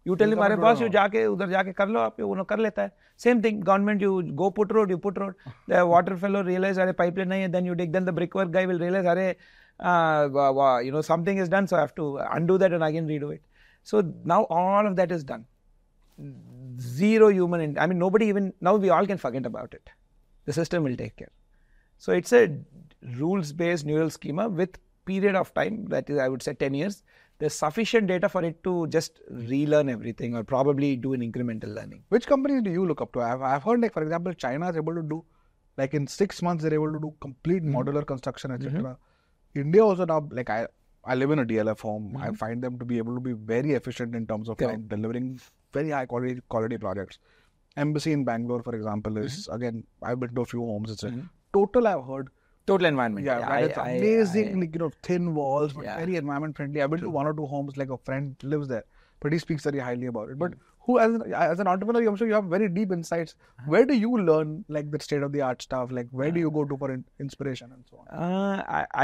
You tell him, "Arey boss, you जाके उधर जाके कर लो, आप वो कर लेता है." Same thing, government, you go put road, you put road. The water fellow realize, "Arey pipeline नहीं है," then you dig. Then the brickwork guy will realize, "Arey, something is done, so I have to undo that and again redo it." So now all of that is done. Zero human. I mean, nobody even now. We all can forget about it. The system will take care. So it's a rules-based neural schema with period of time, that is, I would say 10 years. There's sufficient data for it to just relearn everything or probably do an incremental learning. Which companies do you look up to? I've heard, like, for example, China is able to do, like, in 6 months, they're able to do complete modular construction, etc. India also now, like, I live in a DLF home. I find them to be able to be very efficient in terms of delivering very high quality projects. Embassy in Bangalore, for example, is, again, I've been to a few homes. It's a total, I've heard. Total environment. It's amazing, thin walls, but very environment friendly. I've been to 1 or 2 homes, like a friend lives there, but he speaks very highly about it. But who, as an entrepreneur, I'm sure you have very deep insights. Where do you learn, like, the state of the art stuff? Like, where do you go to for inspiration and so on?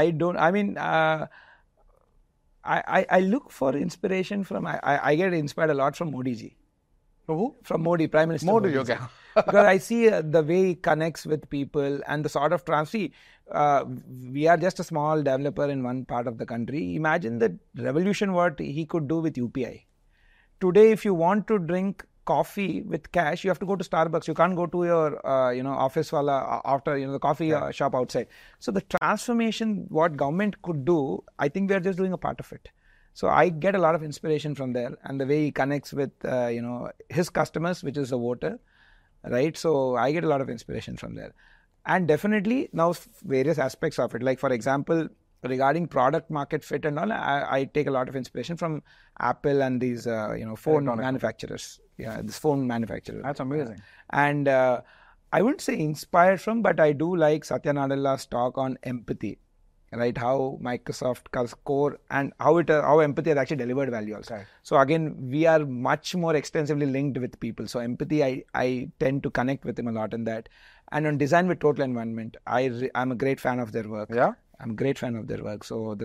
I look for inspiration from, I get inspired a lot from Modi ji. From who? From Modi, Prime Minister Modi, okay. Because I see the way he connects with people and the sort of we are just a small developer in one part of the country. Imagine the revolution what he could do with UPI. Today, if you want to drink coffee with cash, you have to go to Starbucks. You can't go to your office wala after the coffee shop outside. So the transformation what government could do, I think we are just doing a part of it. So I get a lot of inspiration from there, and the way he connects with his customers, which is the voter, right? So I get a lot of inspiration from there, and definitely now various aspects of it. Like, for example, regarding product market fit and all, I take a lot of inspiration from Apple and these phone manufacturers. Yeah, this phone manufacturer. That's amazing. And I wouldn't say inspired from, but I do like Satya Nadella's talk on empathy. Right, how Microsoft core and how empathy has actually delivered value also. Right. So again, we are much more extensively linked with people. So empathy, I tend to connect with him a lot in that. And on design with total environment, I'm a great fan of their work. Yeah, I'm a great fan of their work. So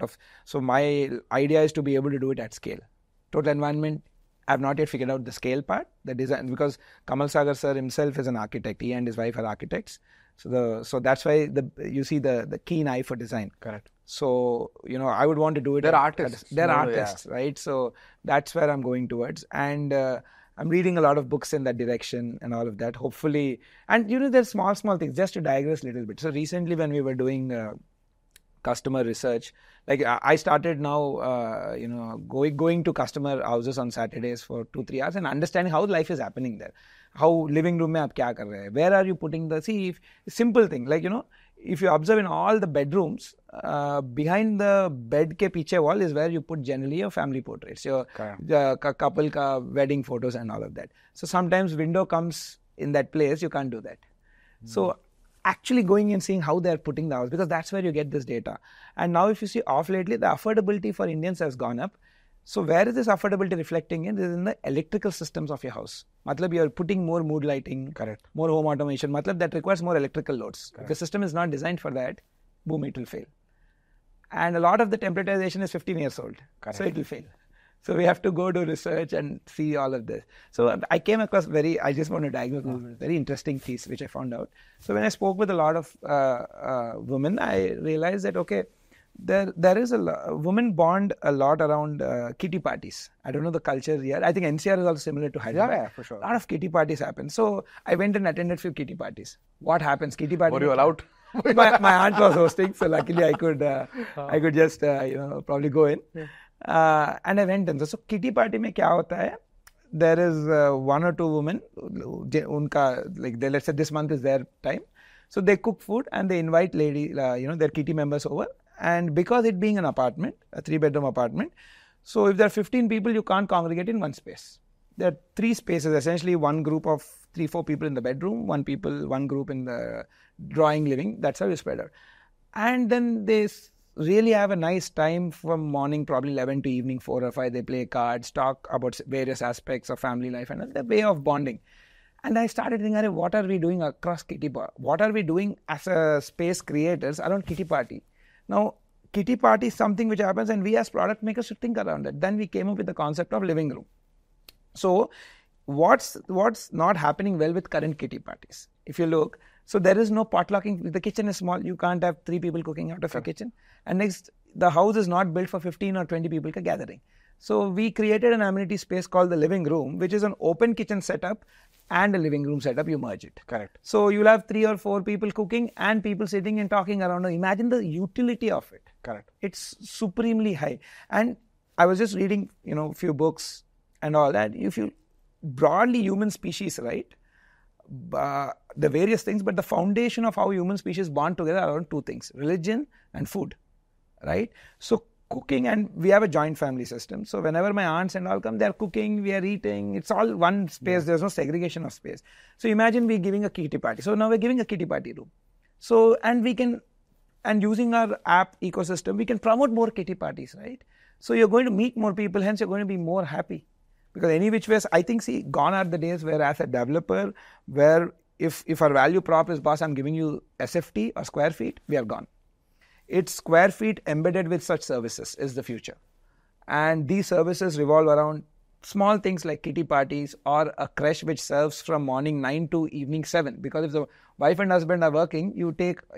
my idea is to be able to do it at scale. Total environment, I've not yet figured out the scale part, the design, because Kamal Sagar sir himself is an architect. He and his wife are architects. So that's why you see the keen eye for design. Correct. So, I would want to do it. They're artists. They're artists, right? So that's where I'm going towards. And I'm reading a lot of books in that direction and all of that. Hopefully, and there's small things, just to digress a little bit. So recently when we were doing customer research, like I started now, going to customer houses on Saturdays for 2-3 hours and understanding how life is happening there. How living room mein aap kya kar rahe hai? Where are you putting simple thing, like, if you observe in all the bedrooms, behind the bed ke piche wall is where you put generally your family portraits, your couple ka wedding photos and all of that. So sometimes window comes in that place, you can't do that. So actually going and seeing how they're putting the house, because that's where you get this data. And now if you see off lately, the affordability for Indians has gone up. So where is this affordability reflecting in? This is in the electrical systems of your house. Matlab, you're putting more mood lighting, correct, more home automation. Matlab, that requires more electrical loads. Correct. If the system is not designed for that, boom, it will fail. And a lot of the temperaturization is 15 years old. Correct. So it will fail. So we have to go do research and see all of this. So I came across I just want to diagnose a very interesting piece which I found out. So when I spoke with a lot of women, I realized that, okay, there is women bond a lot around kitty parties. I don't know the culture here. I think NCR is also similar to Hyderabad. Yeah, for sure. A lot of kitty parties happen. So I went and attended few kitty parties. What happens? Kitty party. Were you allowed? my aunt was hosting, so luckily I could just probably go in. And I went in. So kitty party mein kya hota hai? There is 1 or 2 women. Let's say this month is their time. So they cook food and they invite their kitty members over. And because it being an apartment, a 3-bedroom apartment, so if there are 15 people, you can't congregate in one space. There are 3 spaces, essentially one group of 3-4 people in the bedroom, one group in the drawing living. That's how you spread out. And then they really have a nice time from morning, probably 11 to evening 4 or 5. They play cards, talk about various aspects of family life and the way of bonding. And I started thinking, what are we doing across kitty party? What are we doing as a space creators around kitty party? Now, kitty party is something which happens and we as product makers should think around it. Then we came up with the concept of living room. So what's not happening well with current kitty parties? If you look, so there is no potlocking. The kitchen is small. You can't have 3 people cooking out of your kitchen. And next, the house is not built for 15 or 20 people gathering. So we created an amenity space called the living room, which is an open kitchen setup and a living room setup. You merge it. Correct. So you'll have 3 or 4 people cooking and people sitting and talking around. Imagine the utility of it. Correct. It's supremely high. And I was just reading, a few books and all that. If you broadly human species, right? The various things, but the foundation of how human species bond together are around 2 things: religion and food, right? So cooking, and we have a joint family system. So whenever my aunts and all come, they're cooking, we are eating. It's all one space. There's no segregation of space. So imagine we're giving a kitty party. So now we're giving a kitty party room. So, and using our app ecosystem, we can promote more kitty parties, right? So you're going to meet more people, hence you're going to be more happy. Because any which ways, I think, gone are the days where as a developer, where if our value prop is, boss, I'm giving you SFT or square feet, we are gone. It's square feet embedded with such services is the future. And these services revolve around small things like kitty parties or a creche which serves from morning 9 to evening 7. Because if the wife and husband are working, you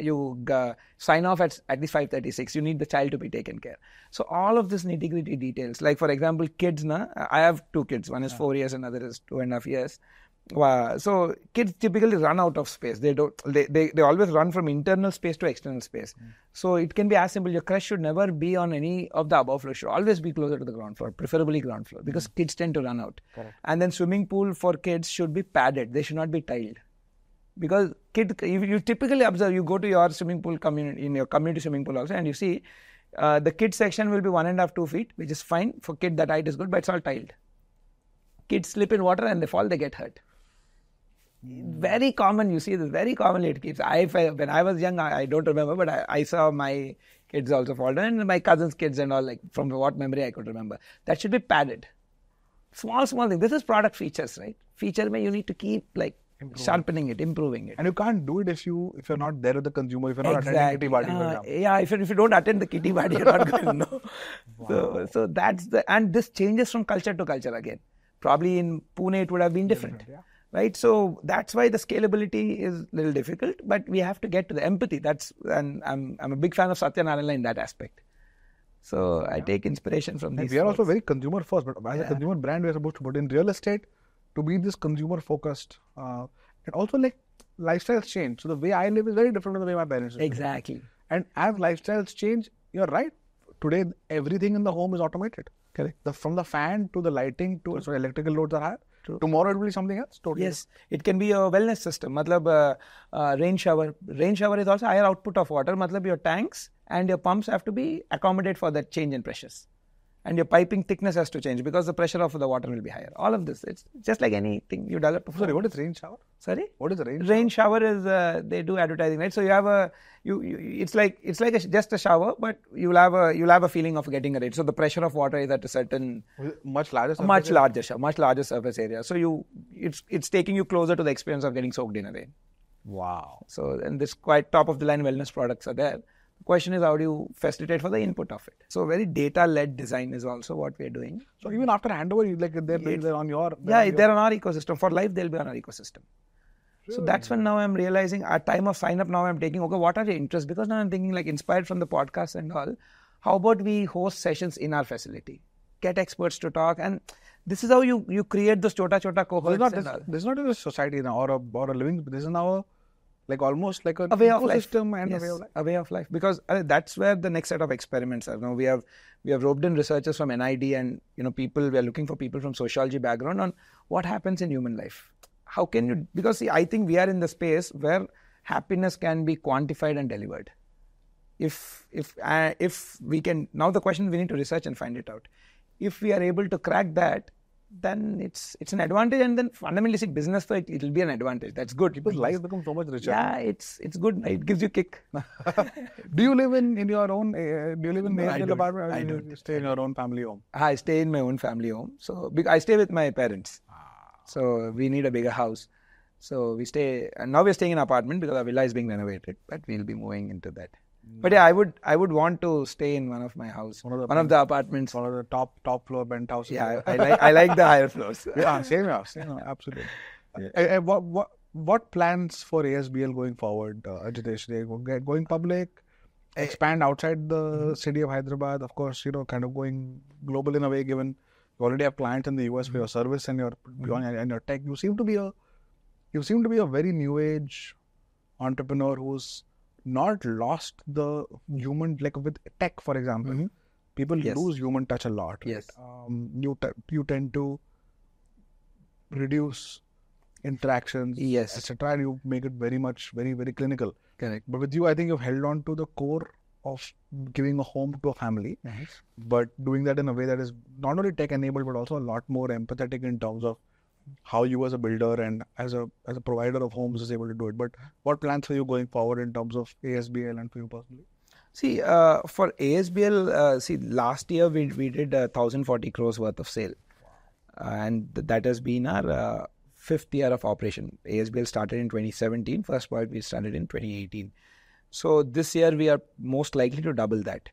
sign off at least 5:36. You need the child to be taken care. So all of this nitty-gritty details, like for example, kids, I have 2 kids. One is 4 years, another is 2.5 years. So kids typically run out of space. They always run from internal space to external space. So it can be as simple. Your creche should never be on any of the above floor. Should always be closer to the ground floor, preferably ground floor, because kids tend to run out. Correct. And then swimming pool for kids should be padded. They should not be tiled. Because you typically observe, you go to your swimming pool community, in your community swimming pool also, and you see the kids section will be 1.5 to 2 feet, which is fine. For kid, that height is good, but it's all tiled. Kids slip in water and they fall, they get hurt. Very common, you see this very commonly it keeps. When I was young, I don't remember, but I saw my kids also fall down, and my cousins' kids and all, like from what memory I could remember. That should be padded. Small thing. This is product features, right? Feature you need to keep sharpening it, improving it. And you can't do it if you're not there with the consumer, if you're not attending kitty party, for example. Yeah, if you don't attend the kitty party, you're not going to know. Wow. So that's and this changes from culture to culture again. Probably in Pune it would have been different. Yeah. Right, so that's why the scalability is a little difficult, but we have to get to the empathy. And I'm a big fan of Satya Nadella in that aspect. So I take inspiration from these. We are also very consumer first, but as a consumer brand, we are supposed to put in real estate to be this consumer focused. And also lifestyles change. So the way I live is very different from the way my parents live. Exactly. And as lifestyles change, you're right. Today everything in the home is automated. Correct. From the fan to the lighting to electrical loads are higher. True. Tomorrow it will be something else. Totally. Yes, it can be a wellness system. Rain shower. Rain shower is also higher output of water. Your tanks and your pumps have to be accommodate for that change in pressures. And your piping thickness has to change because the pressure of the water will be higher. All of this, it's just like anything you develop. Sorry, what is rain shower? Sorry? What is the rain shower? Rain shower is, they do advertising, right? So you have it's like just a shower, but you'll have a feeling of getting a rain. So the pressure of water is at a certain... Much larger surface much larger surface area. So it's taking you closer to the experience of getting soaked in a rain. Wow. So, and this quite top of the line wellness products are there. The question is, how do you facilitate for the input of it? So very data-led design is also what we are doing. So even after handover, they're on your... They're on our ecosystem. For life, they'll be on our ecosystem. Really? So that's when now I'm realizing, at time of sign up now I'm taking, okay, what are your interests? Because now I'm thinking inspired from the podcast and all, how about we host sessions in our facility? Get experts to talk, and this is how you create those chota cohorts. This is not a society now or a living, this is now almost like a way of life. System and yes, a way of life. Because that's where the next set of experiments are. Now we have roped in researchers from NID and we are looking for people from sociology background on what happens in human life. How can you, because I think we are in the space where happiness can be quantified and delivered. If we can, now the question we need to research and find it out. If we are able to crack that, then it's an advantage, and then fundamentally business, so it will be an advantage. That's good. People's lives become so much richer. Yeah, it's good. It gives you a kick. Do you live in your own? Do you live in an apartment? Or I don't. You stay in your own family home. I stay in my own family home. So I stay with my parents. So we need a bigger house. So we stay, and now we're staying in an apartment because our villa is being renovated. But we'll be moving into that. But yeah, I would want to stay in one of my house, one of the apartments, one of the top floor penthouse. Yeah, I like the higher floors. Yeah, same here, absolutely. Yeah. What plans for ASBL going forward, Ajitesh? They going public, expand outside the city of Hyderabad, of course, kind of going global in a way, given you already have clients in the US for your service and your tech. You seem to be a very new age entrepreneur who's not lost the human, like with tech, for example. People lose human touch a lot. Right? Yes. You tend to reduce interactions, etc., and you make it very clinical. Correct. But with you, I think you've held on to the core of giving a home to a family, but doing that in a way that is not only tech enabled but also a lot more empathetic in terms of how you as a builder and as a provider of homes is able to do it. But what plans for you going forward in terms of ASBL and for you personally? See, for ASBL, last year we did 1,040 crores worth of sale, and that has been our 5th year of operation. ASBL started in 2017. First part we started in 2018. So this year we are most likely to double that.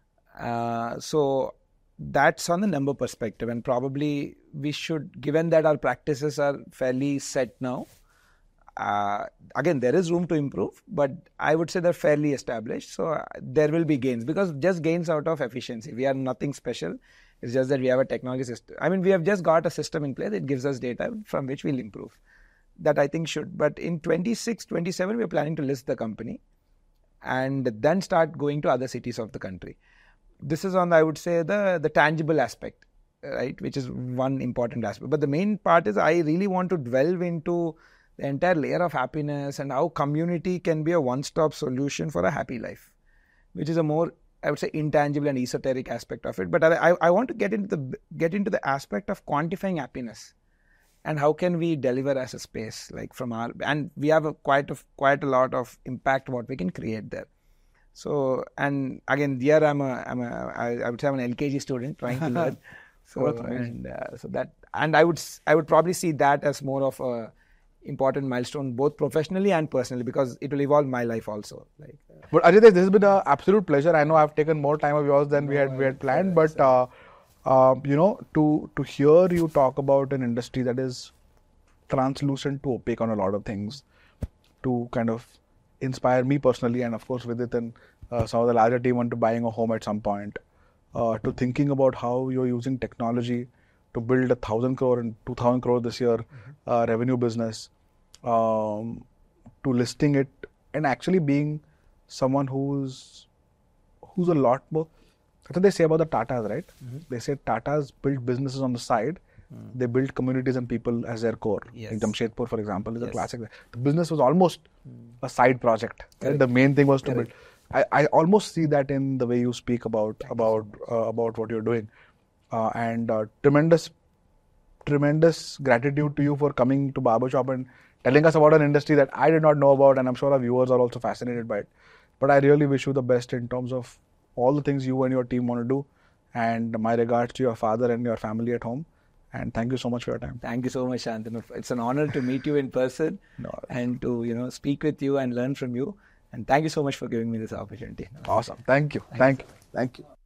So that's on the number perspective, and probably we should, given that our practices are fairly set now. Again, there is room to improve, but I would say they're fairly established. So there will be gains, because just gains out of efficiency. We are nothing special. It's just that we have a technology system. I mean, we have just got a system in place that gives us data from which we'll improve. That I think should. But in 26, 27, we're planning to list the company and then start going to other cities of the country. This is on, I would say, the tangible aspect, right, which is one important aspect. But the main part is I really want to delve into the entire layer of happiness and how community can be a one-stop solution for a happy life, which is a more, I would say, intangible and esoteric aspect of it. But I want to get into the aspect of quantifying happiness and how can we deliver as a space, like from our, and we have quite a lot of impact what we can create there. So, and again, here I would say I'm an LKG student trying to learn. And I would probably see that as more of a important milestone, both professionally and personally, because it will evolve my life also. But Ajay, this has been an absolute pleasure. I know I've taken more time of yours than we had planned, but to hear you talk about an industry that is translucent to opaque on a lot of things, to kind of inspire me personally, and of course Vidit and some of the larger team into buying a home at some point, to thinking about how you're using technology to build 1,000 crore and 2,000 crore this year revenue business, to listing it and actually being someone who's a lot more. That's what they say about the Tatas, right? They say Tatas build businesses on the side. They build communities and people as their core. Like Jamshedpur, for example, is a classic. The business was almost a side project. Right? The main thing was to build. I almost see that in the way you speak about what you're doing. And tremendous gratitude to you for coming to Barbershop and telling us about an industry that I did not know about, and I'm sure our viewers are also fascinated by it. But I really wish you the best in terms of all the things you and your team want to do. And my regards to your father and your family at home. And thank you so much for your time. Thank you so much, Shantanu. It's an honor to meet you in person and to speak with you and learn from you. And thank you so much for giving me this opportunity. Awesome. Thank you. Thank you.